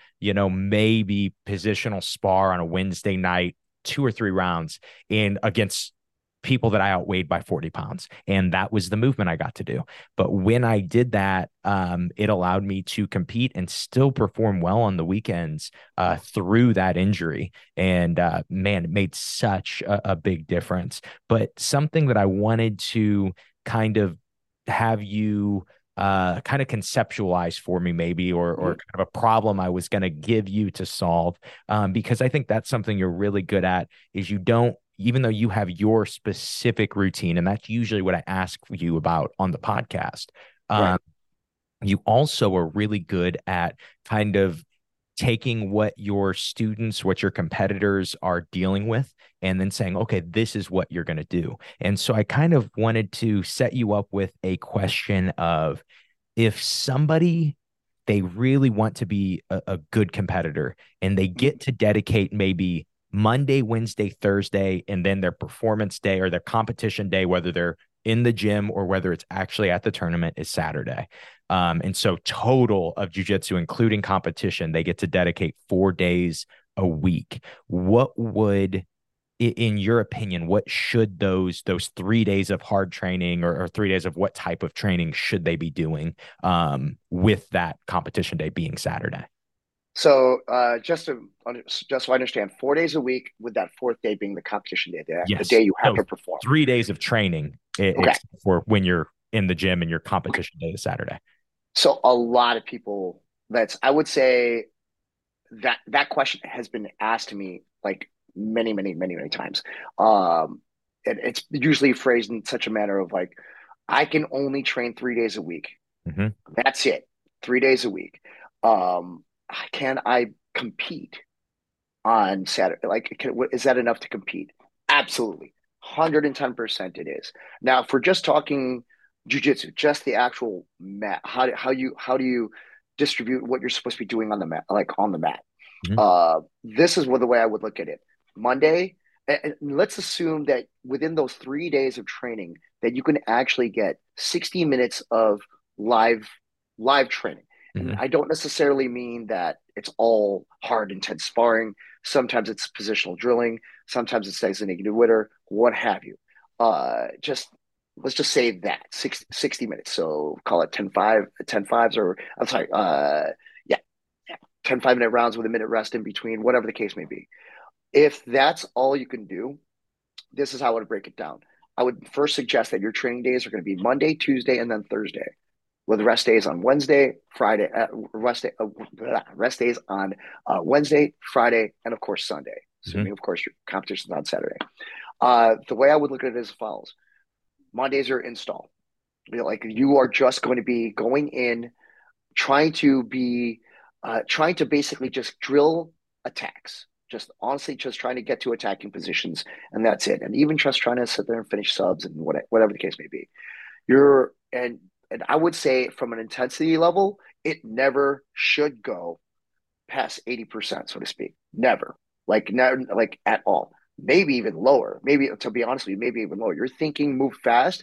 maybe positional spar on a Wednesday night, 2 or 3 rounds in against people that I outweighed by 40 pounds. And that was the movement I got to do. But when I did that, it allowed me to compete and still perform well on the weekends through that injury. And man, it made such a big difference. But something that I wanted to kind of have you kind of conceptualize for me maybe, or kind of a problem I was going to give you to solve, because I think that's something you're really good at, is you don't, even though you have your specific routine, and that's usually what I ask you about on the podcast, Right. you also are really good at kind of taking what your students, what your competitors are dealing with, and then saying, okay, this is what you're going to do. And so I kind of wanted to set you up with a question of, if somebody they really want to be a good competitor and they get to dedicate maybe Monday, Wednesday, Thursday, and then their performance day or their competition day, whether they're in the gym or whether it's actually at the tournament, is Saturday. And so total of jiu-jitsu, including competition, they get to dedicate 4 days a week. What would, in your opinion, what should those 3 days of hard training or 3 days of what type of training should they be doing with that competition day being Saturday? So just so I understand, 4 days a week, with that fourth day being the competition day, the Yes. day you have So to perform. 3 days of training, Okay. except for when you're in the gym and your competition day is Saturday. So a lot of people, I would say that question has been asked to me like many, many, many, many times. It's usually phrased in such a manner of like, I can only train 3 days a week. Mm-hmm. That's it. 3 days a week. Can I compete on Saturday? Like, is that enough to compete? Absolutely. 110% it is. Now, if we're just talking jujitsu, just the actual mat, how do you distribute what you're supposed to be doing on the mat, like on the mat? Mm-hmm. This is the way I would look at it. Monday, and let's assume that within those 3 days of training, that you can actually get 60 minutes of live training. And Mm-hmm. I don't necessarily mean that it's all hard, intense sparring. Sometimes it's positional drilling. Sometimes it's designated witter, what have you. Just let's just say that 60 minutes. So call it 10 fives, or I'm sorry, yeah, 10 5 minute rounds with a minute rest in between, whatever the case may be. If that's all you can do, this is how I would break it down. I would first suggest that your training days are going to be Monday, Tuesday, and then Thursday, with rest days on Wednesday, Friday, rest days on Wednesday, Friday, and of course Sunday, assuming of course your competition's on Saturday. The way I would look at it is as follows: Mondays are install. Like, you are just going to be going in, trying to basically just drill attacks. Just honestly, just trying to get to attacking positions, and that's it. And even just trying to sit there and finish subs and whatever the case may be. You're and I would say from an intensity level, it never should go past 80%, so to speak. Never. Like, never, like at all. Maybe even lower. Maybe, to be honest with you, maybe even lower. You're thinking move fast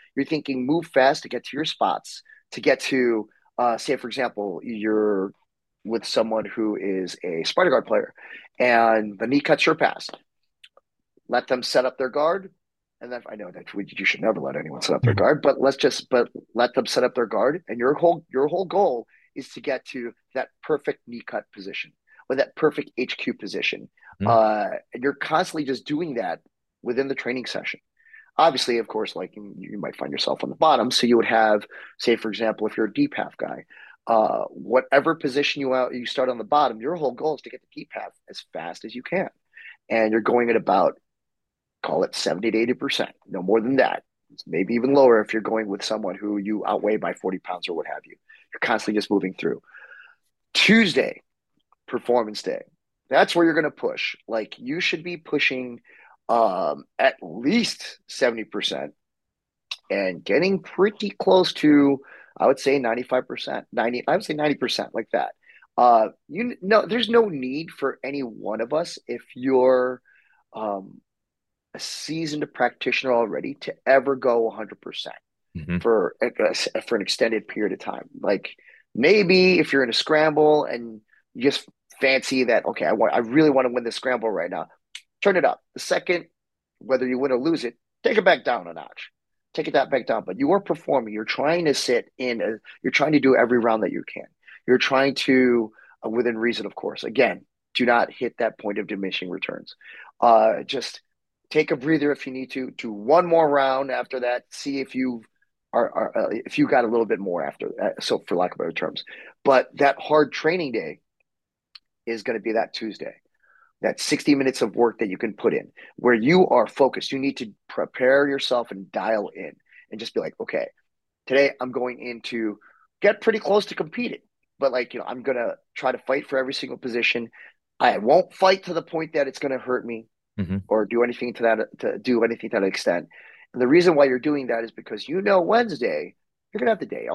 to get to your spots, to get to say, for example, you're with someone who is a Spider Guard player and the knee cuts your pass. Let them set up their guard. And then, I know that you should never let anyone set up their guard, but let them set up their guard. And your whole goal is to get to that perfect knee cut position or that perfect HQ position. And you're constantly just doing that within the training session. Obviously, of course, like, you might find yourself on the bottom. So you would have, say, for example, if you're a deep half guy, whatever position you start on the bottom, your whole goal is to get the deep half as fast as you can. And you're going at about, call it 70 to 80%, no more than that. Maybe even lower if you're going with someone who you outweigh by 40 pounds or what have you. You're constantly just moving through. Tuesday, performance day. That's where you're going to push. Like, you should be pushing at least 70% and getting pretty close to, I would say 95%, I would say 90%, like that. There's no need for any one of us, if you're a seasoned practitioner already, to ever go 100% for an extended period of time. Like, maybe if you're in a scramble and you just fancy that, okay, I really want to win this scramble right now, turn it up. The second, whether you win or lose it, take it back down a notch. Take it back down. But you are performing. You're trying to you're trying to do every round that you can. You're trying to, within reason, of course. Again, do not hit that point of diminishing returns. Just take a breather if you need to. Do one more round after that. See if you if you got a little bit more after. So, for lack of better terms, but that hard training day is going to be that Tuesday. That 60 minutes of work that you can put in, where you are focused. You need to prepare yourself and dial in, and just be like, okay, today I'm going in to get pretty close to competing, but like, I'm going to try to fight for every single position. I won't fight to the point that it's going to hurt me or do anything to that extent. And the reason why you're doing that is because, Wednesday, you're going to have the day off.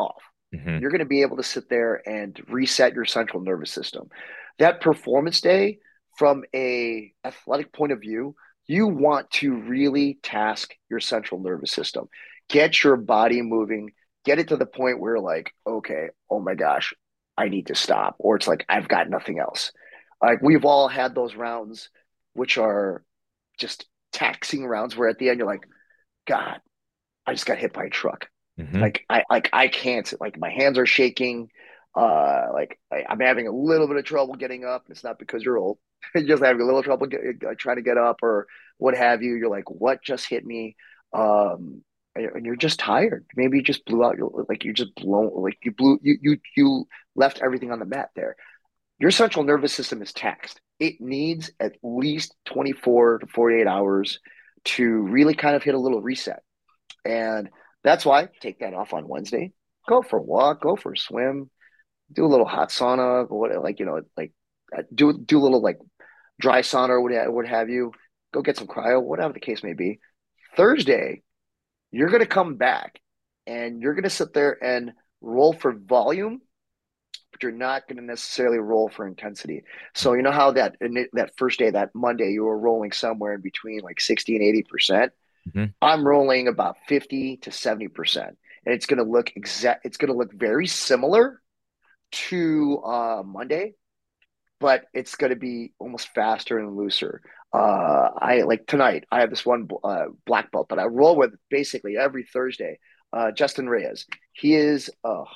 Hmm. you're going to be able to sit there and reset your central nervous system. That performance day, from a athletic point of view, you want to really task your central nervous system. Get your body moving, get it to the point where like, okay, oh my gosh, I need to stop. Or it's like, I've got nothing else. Like we've all had those rounds, which are just taxing rounds where at the end you're like, God, I just got hit by a truck. Hmm. I can't, like my hands are shaking. I'm having a little bit of trouble getting up. It's not because you're old. You're just having a little trouble trying to get up or what have you. You're like, what just hit me? And you're just tired. Maybe you just blew out your like you just blown like you left everything on the mat there. Your central nervous system is taxed. It needs at least 24 to 48 hours to really kind of hit a little reset. And that's why take that off on Wednesday. Go for a walk, go for a swim, do a little hot sauna, what like do a little like dry sauna or what have you. Go get some cryo, whatever the case may be. Thursday, you're going to come back and you're going to sit there and roll for volume, but you're not going to necessarily roll for intensity. So you know how that first day, that Monday, you were rolling somewhere in between like 60 and 80%. Hmm. I'm rolling about 50 to 70%. And it's going to look very similar to Monday, but it's going to be almost faster and looser. I like tonight, I have this one black belt that I roll with basically every Thursday. Justin Reyes. He is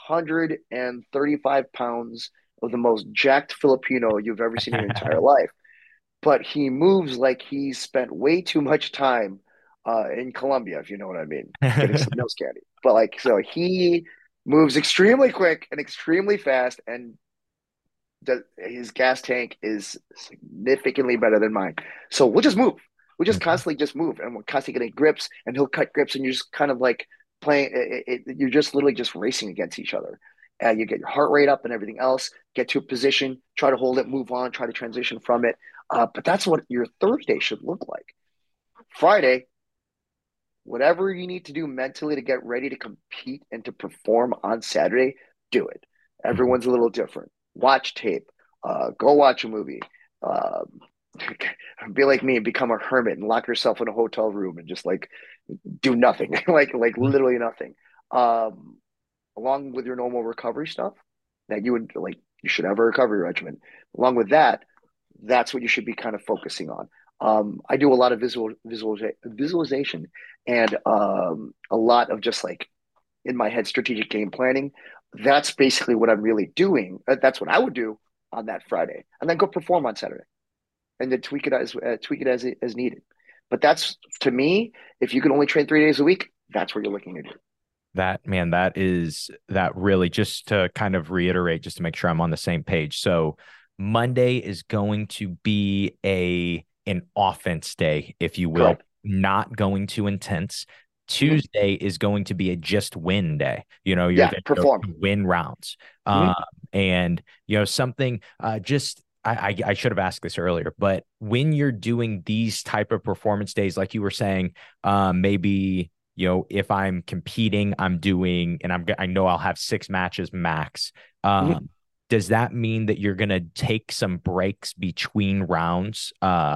135 pounds of the most jacked Filipino you've ever seen in your entire life. But he moves like he's spent way too much time in Colombia, if you know what I mean, getting some nose candy. But like, so he moves extremely quick and extremely fast, and his gas tank is significantly better than mine. So we'll just move. We just Hmm. constantly just move, and we're constantly getting grips, and he'll cut grips, and you're just kind of like playing. You're just literally just racing against each other. And you get your heart rate up and everything else. Get to a position, try to hold it, move on, try to transition from it. But that's what your Thursday should look like. Friday, whatever you need to do mentally to get ready to compete and to perform on Saturday, do it. Everyone's a little different. Watch tape. Go watch a movie. Um, be like me and become a hermit and lock yourself in a hotel room and just like do nothing, like literally nothing. Um, Along with your normal recovery stuff that you would like, you should have a recovery regimen. Along with that, that's what you should be kind of focusing on. I do a lot of visualization and a lot of just like in my head strategic game planning. That's basically what I'm really doing. That's what I would do on that Friday, and then go perform on Saturday, and then tweak it as needed. But that's to me, if you can only train 3 days a week, that's what you're looking to do. That man, that really, just to kind of reiterate, just to make sure I'm on the same page. So Monday is going to be an offense day, if you will, Correct. not going too intense. Mm-hmm. Tuesday is going to be a just win day. You're Yeah, going to go perform. to win rounds. Mm-hmm. And something just I should have asked this earlier, but when you're doing these type of performance days, like you were saying, maybe if I'm competing, I'm doing, and I know I'll have 6 matches max. Mm-hmm. Does that mean that you're going to take some breaks between rounds,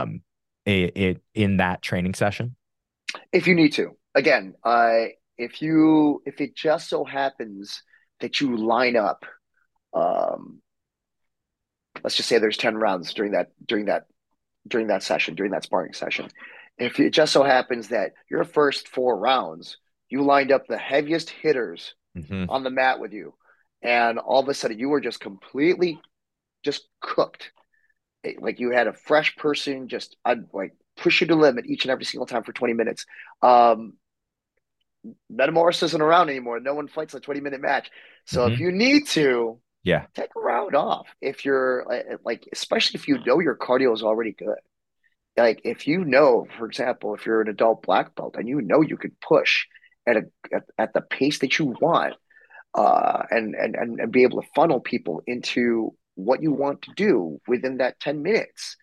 in that training session? If you need to. Again, if it just so happens that you line up, um, let's just say there's 10 rounds during that session, during that sparring session. If it just so happens that your first 4 rounds, you lined up the heaviest hitters Hmm. on the mat with you, and all of a sudden you were just completely just cooked. Like you had a fresh person just like push you to the limit each and every single time for 20 minutes. Um, Metamorphosis isn't around anymore. No one fights a 20-minute match. So if Hmm. you need to, Yeah. take a round off. If you're like, especially if you know your cardio is already good. Like if you know, for example, if you're an adult black belt and you know you could push at the pace that you want, and be able to funnel people into what you want to do within that 10 minutes,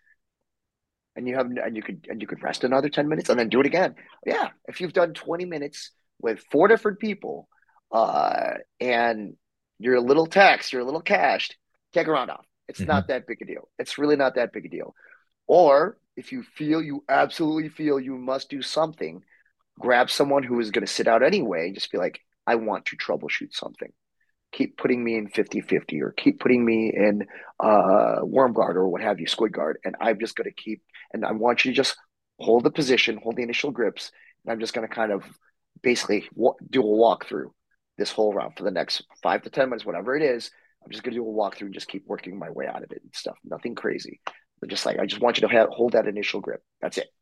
and you could rest another 10 minutes and then do it again. Yeah, if you've done 20 minutes with 4 different people, and you're a little taxed, you're a little cashed, take a round off. It's Hmm. not that big a deal. It's really not that big a deal. Or if you absolutely feel you must do something, grab someone who is going to sit out anyway and just be like, I want to troubleshoot something. Keep putting me in 50-50, or keep putting me in worm guard or what have you, squid guard. And I'm just going to keep, and I want you to just hold the position, hold the initial grips. And I'm just going to kind of basically do a walkthrough this whole round for the next 5 to 10 minutes, whatever it is. I'm just going to do a walkthrough and just keep working my way out of it and stuff. Nothing crazy. But just like, I just want you to hold that initial grip. That's it.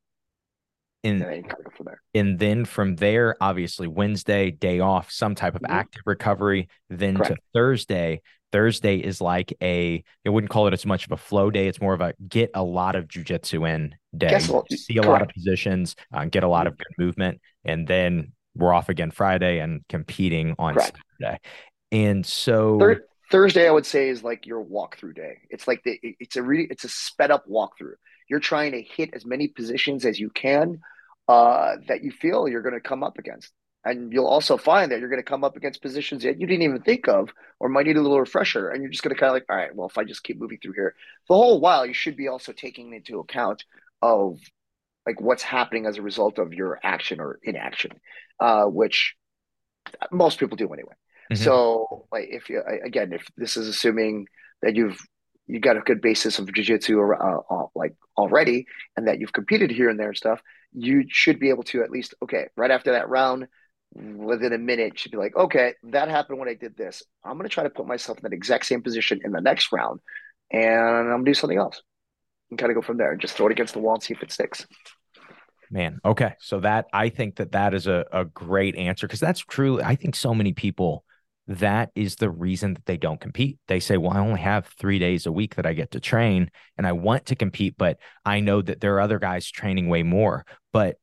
And And then you kind of go from there. and then from there, obviously Wednesday, day off, some type of Mm-hmm. active recovery. Then to Correct. Thursday. Thursday is like I wouldn't call it as much of a flow day. It's more of a get a lot of jujitsu in day. Guess what? See a lot of Correct. positions, get a lot of good movement, and then we're off again Friday and competing on Correct. Saturday. And so, Thursday, I would say, is like your walkthrough day. It's like it's a sped up walkthrough. You're trying to hit as many positions as you can that you feel you're going to come up against, and you'll also find that you're going to come up against positions that you didn't even think of or might need a little refresher, and you're just going to kind of like, all right, well, if I just keep moving through here, the whole while you should be also taking into account of like what's happening as a result of your action or inaction, which most people do anyway. mhm. So, like, if you again, if this is assuming that you got a good basis of jujitsu like already, and that you've competed here and there and stuff, you should be able to at least right after that round, within a minute, should be like, okay, that happened when I did this. I'm gonna try to put myself in that exact same position in the next round, and I'm gonna do something else, and kind of go from there, and just throw it against the wall and see if it sticks. Man, okay. So that I think that is a great answer, because that's true. I think so many people, that is the reason that they don't compete. They say, well, I only have 3 days a week that I get to train and I want to compete, but I know that there are other guys training way more. But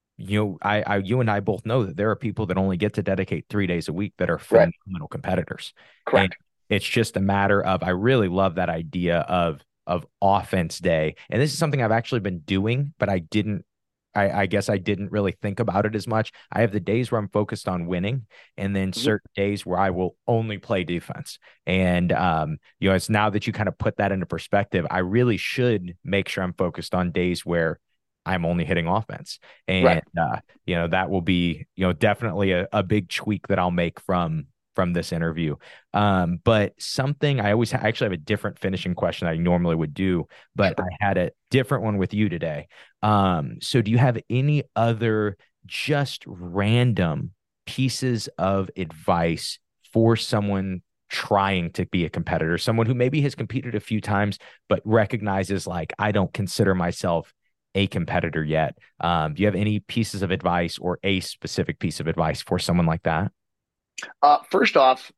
you and I both know that there are people that only get to dedicate 3 days a week that are Right. phenomenal competitors. And Correct. it's just a matter of, I really love that idea of offense day. And this is something I've actually been doing, but I guess I didn't really think about it as much. I have the days where I'm focused on winning, and then Mhm. certain days where I will only play defense. And it's now that you kind of put that into perspective, I really should make sure I'm focused on days where I'm only hitting offense. And Right. that will be, definitely a big tweak that I'll make from this interview. But something I actually have a different finishing question that I normally would do, but I had a different one with you today. So do you have any other just random pieces of advice for someone trying to be a competitor, someone who maybe has competed a few times, but recognizes, like, I don't consider myself a competitor yet? Do you have any pieces of advice or a specific piece of advice for someone like that? First off,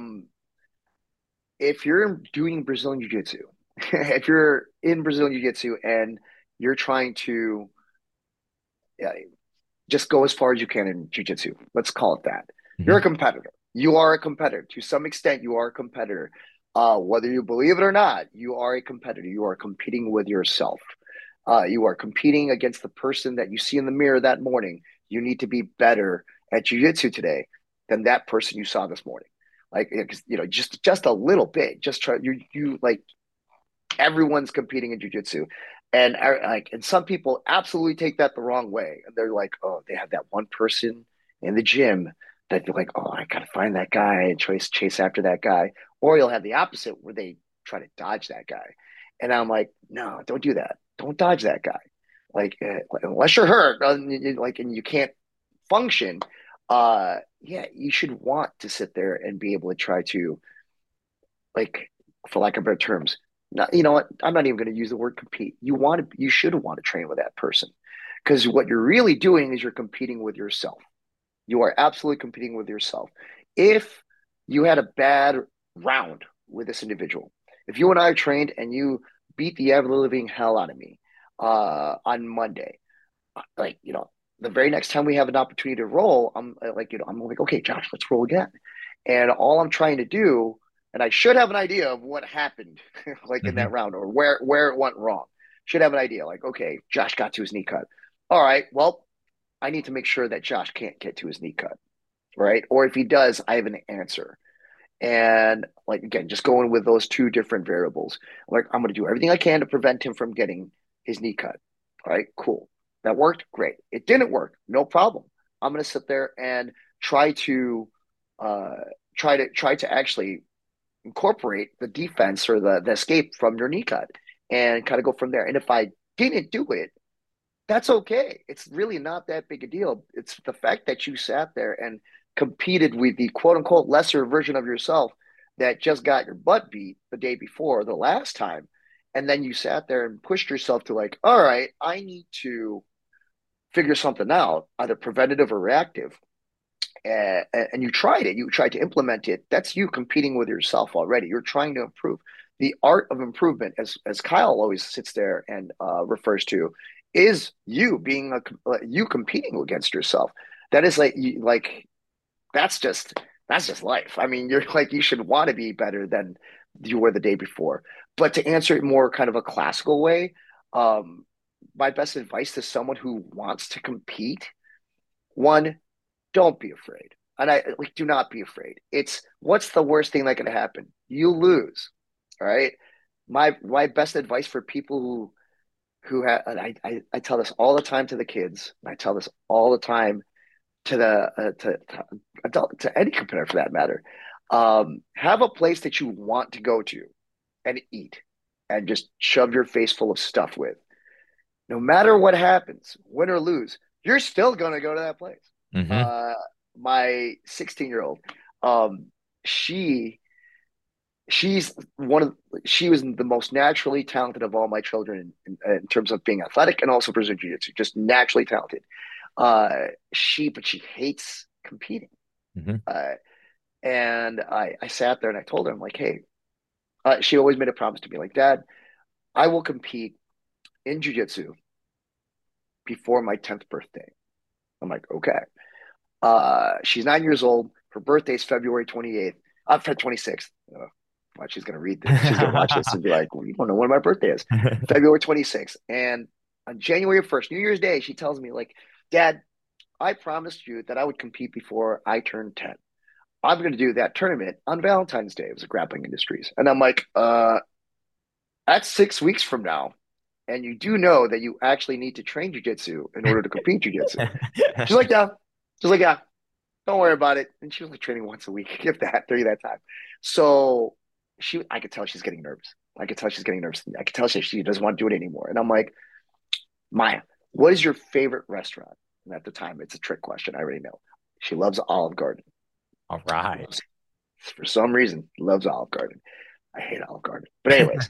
if you're doing Brazilian Jiu Jitsu, if you're in Brazilian Jiu Jitsu and you're trying to uh, just go as far as you can in Jiu Jitsu, let's call it that. You're a Hmm. competitor. You are a competitor. To some extent, you are a competitor. Whether you believe it or not, you are a competitor. You are competing with yourself. You are competing against the person that you see in the mirror that morning. You need to be better at Jiu Jitsu today than that person you saw this morning. Like, just a little bit. Just try. You like, everyone's competing in jujitsu. And and some people absolutely take that the wrong way. And they're like, oh, they have that one person in the gym that they're like, oh, I gotta find that guy and chase after that guy. Or you'll have the opposite where they try to dodge that guy. And I'm like, no, don't do that. Don't dodge that guy. Like, unless you're hurt, like, and you can't function, yeah, you should want to sit there and be able to try to, like, for lack of better terms, not, you know what? I'm not even going to use the word compete. You should want to train with that person, because what you're really doing is you're competing with yourself. You are absolutely competing with yourself. If you had a bad round with this individual, if you and I trained and you beat the ever living hell out of me on Monday, like, the very next time we have an opportunity to roll, I'm like, okay, Josh, let's roll again. And all I'm trying to do, and I should have an idea of what happened, like in that Hmm. round, or where it went wrong. Should have an idea, like, okay, Josh got to his knee cut. All right, well, I need to make sure that Josh can't get to his knee cut, right? Or if he does, I have an answer. And like again, just going with those two different variables. Like I'm going to do everything I can to prevent him from getting his knee cut. All right, cool. That worked, great. It didn't work, no problem. I'm going to sit there and try to uh, try to actually incorporate the defense or the escape from your knee cut and kind of go from there. And if I didn't do it, that's okay. It's really not that big a deal. It's the fact that you sat there and competed with the quote unquote lesser version of yourself that just got your butt beat the day before, the last time. And then you sat there and pushed yourself to like, all right, I need to figure something out, either preventative or reactive. And you tried it, you tried to implement it. That's you competing with yourself already. You're trying to improve. The art of improvement, as Kyle always sits there and refers to, is you being you competing against yourself. That is like that's just life. I mean, you're like you should want to be better than you were the day before. But to answer it more kind of a classical way, um, my best advice to someone who wants to compete: one, don't be afraid. And I like do not be afraid. It's what's the worst thing that can happen? You lose. All right. My best advice for people who have and I tell this all the time to the kids, and I tell this all the time to the to adult to any competitor for that matter. Have a place that you want to go to and eat and just shove your face full of stuff with. No matter what happens, win or lose, you're still gonna go to that place. Mm-hmm. Uh, my 16-year-old, um, she she's one of she was the most naturally talented of all my children in terms of being athletic and also Brazilian jiu-jitsu, just naturally talented. But she hates competing. Mm-hmm. Uh, and I sat there and I told her, I'm like, hey, she always made a promise to me, like, Dad, I will compete in jiu-jitsu before my 10th birthday. I'm like, okay. She's 9 years old. Her birthday is February 28th. February 26th. Well, she's gonna read this. She's gonna watch this and be like, well, "You don't know when my birthday is." February 26th. And on January 1st, New Year's Day, she tells me, like, Dad, I promised you that I would compete before I turned 10. I'm going to do that tournament on Valentine's Day. It was a Grappling Industries. And I'm like, that's 6 weeks from now. And you do know that you actually need to train jujitsu in order to compete jujitsu. She's like, yeah. She's like, yeah, don't worry about it. And she was like training once a week, if that, during that time. So I could tell she's getting nervous. I could tell she's getting nervous. I could tell she doesn't want to do it anymore. And I'm like, Maya, what is your favorite restaurant? And at the time, it's a trick question. I already know. She loves Olive Garden. All right. For some reason, loves Olive Garden. I hate Olive Garden. But anyways,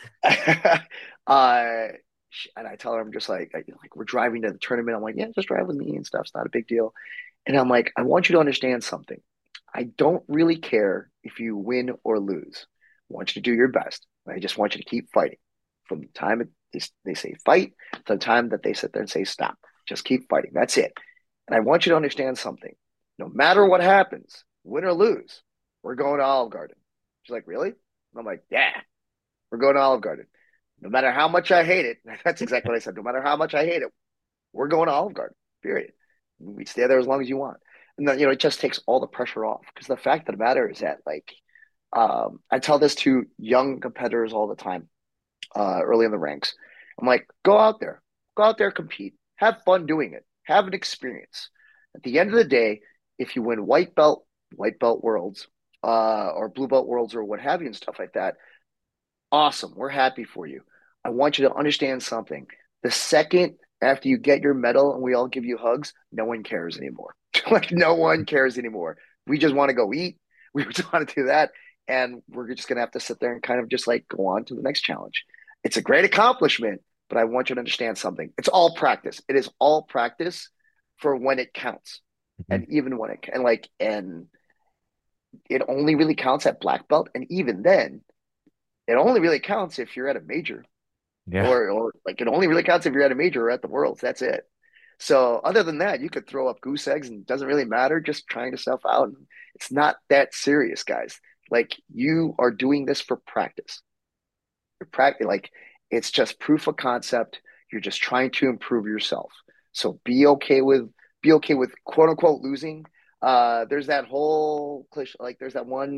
uh, and I tell her, I'm just like we're driving to the tournament. I'm like, yeah, just drive with me and stuff. It's not a big deal. And I'm like, I want you to understand something. I don't really care if you win or lose. I want you to do your best. I just want you to keep fighting. From the time they say fight to the time that they sit there and say stop. Just keep fighting. That's it. And I want you to understand something. No matter what happens, win or lose, we're going to Olive Garden. She's like, really? And I'm like, yeah, we're going to Olive Garden. No matter how much I hate it, that's exactly what I said. No matter how much I hate it, we're going to Olive Garden, period. We stay there as long as you want. And then, it just takes all the pressure off. Because the fact of the matter is that, like, I tell this to young competitors all the time, early in the ranks. I'm like, go out there, compete, have fun doing it, have an experience. At the end of the day, if you win white belt worlds, or blue belt worlds or what have you and stuff like that, awesome. We're happy for you. I want you to understand something. The second after you get your medal and we all give you hugs, no one cares anymore. Like no one cares anymore. We just want to go eat. We just want to do that. And we're just going to have to sit there and kind of just like go on to the next challenge. It's a great accomplishment, but I want you to understand something. It's all practice. It is all practice for when it counts. And even when and it only really counts at black belt. And even then, it only really counts if you're at a major. Yeah. Or like it only really counts if you're at a major or at the worlds. That's it. So other than that, you could throw up goose eggs and it doesn't really matter. Just trying to stuff out. And it's not that serious, guys. Like you are doing this for practice. You're practicing like it's just proof of concept. You're just trying to improve yourself. So be okay with quote unquote losing. There's that whole cliche, like there's that one like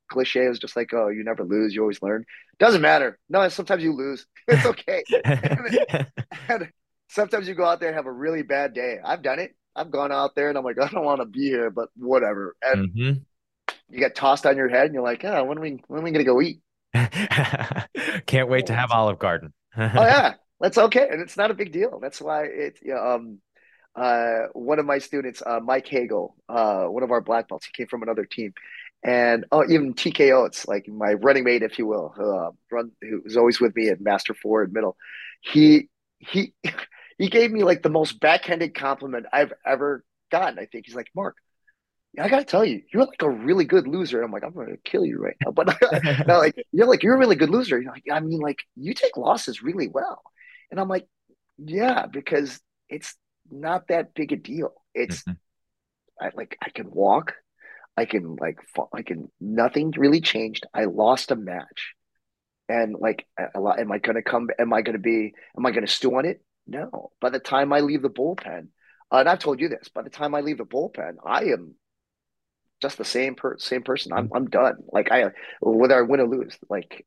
cliche is just like, oh, you never lose, you always learn. Doesn't matter. No, sometimes you lose. It's okay. And sometimes you go out there and have a really bad day. I've done it. I've gone out there and I'm like, I don't want to be here, but whatever. And Mm-hmm. you get tossed on your head and you're like, oh, when are we gonna go eat? Can't wait to have Olive Garden. Oh yeah, that's okay. And it's not a big deal. That's why it's one of my students, Mike Hagel, one of our black belts, he came from another team. And even TKO, it's like my running mate, if you will, who was always with me at Master Four at middle. He he gave me like the most backhanded compliment I've ever gotten. I think he's like, Mark, I gotta tell you, you're like a really good loser. And I'm like, I'm gonna kill you right now. But no, like you're a really good loser. You're like, I mean, like you take losses really well. And I'm like, yeah, because it's not that big a deal. It's Mhm. I can walk, I can nothing really changed. I lost a match. And like am I gonna come am I gonna stew on it? No. By the time I leave the bullpen, and I've told you this, by the time I leave the bullpen, I am just the same person. I'm done. Like whether I win or lose, like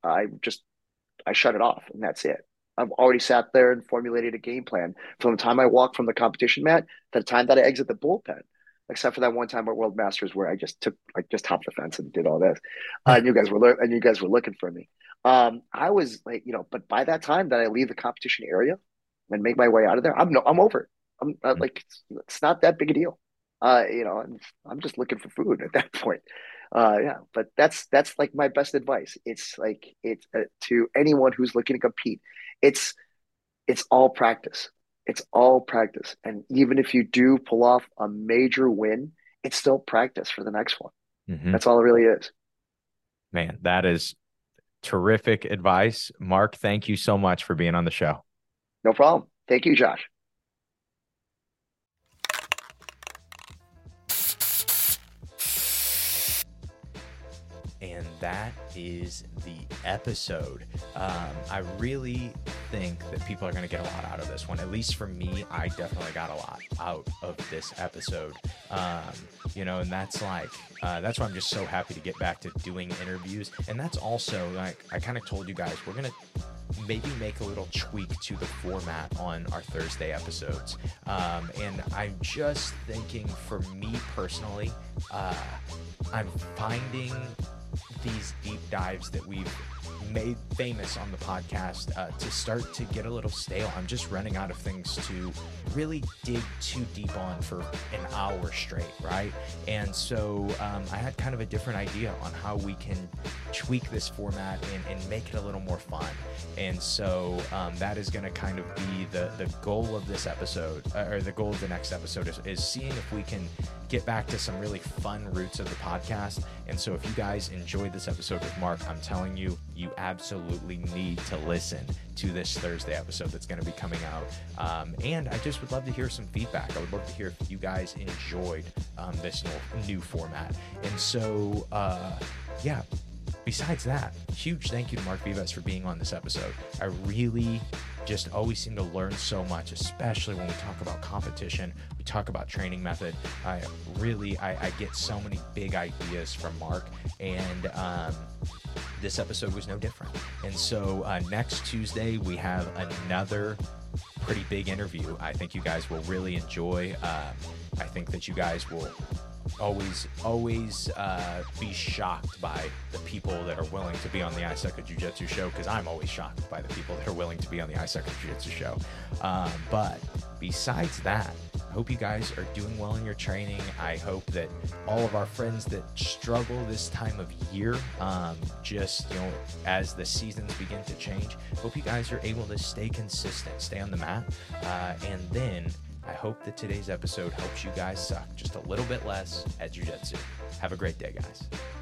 I shut it off and that's it. I've already sat there and formulated a game plan from the time I walk from the competition mat to the time that I exit the bullpen. Except for that one time at World Masters where I just hopped the fence and did all this, and you guys were looking for me. I was like, but by that time that I leave the competition area and make my way out of there, I'm over it. I'm like, it's not that big a deal. And I'm just looking for food at that point. Yeah, but that's like my best advice. It's like to anyone who's looking to compete. It's it's all practice. It's all practice. And even if you do pull off a major win, it's still practice for the next one. Mhm. That's all it really is. Man, that is terrific advice. Mark, thank you so much for being on the show. No problem. Thank you, Josh. And that is the episode. I really think that people are going to get a lot out of this one. At least for me, I definitely got a lot out of this episode. And that's why I'm just so happy to get back to doing interviews. And that's also, like I kind of told you guys, we're going to maybe make a little tweak to the format on our Thursday episodes. And I'm just thinking, for me personally, I'm finding these deep dives that we've made famous on the podcast to start to get a little stale. I'm just running out of things to really dig too deep on for an hour straight, right? And so I had kind of a different idea on how we can tweak this format and make it a little more fun. And so that is going to kind of be the goal of this episode, or the goal of the next episode is seeing if we can get back to some really fun roots of the podcast. And so if you guys enjoyed this episode with Mark, I'm telling you, you absolutely need to listen to this Thursday episode that's going to be coming out. And I just would love to hear some feedback. I would love to hear if you guys enjoyed this new format. And so, yeah. Besides that, huge thank you to Mark Vivas for being on this episode. I really just always seem to learn so much, especially when we talk about competition, we talk about training method. I get so many big ideas from Mark, and this episode was no different. And so next Tuesday, we have another pretty big interview. I think you guys will really enjoy. I think that you guys will always be shocked by the people that are willing to be on the iSucker Jiu-Jitsu show, because I'm always shocked by the people that are willing to be on the iSucker Jiu-Jitsu show. But besides that, I hope you guys are doing well in your training. I hope that all of our friends that struggle this time of year, as the seasons begin to change, hope you guys are able to stay consistent, stay on the mat, and then I hope that today's episode helps you guys suck just a little bit less at jiu-jitsu. Have a great day, guys.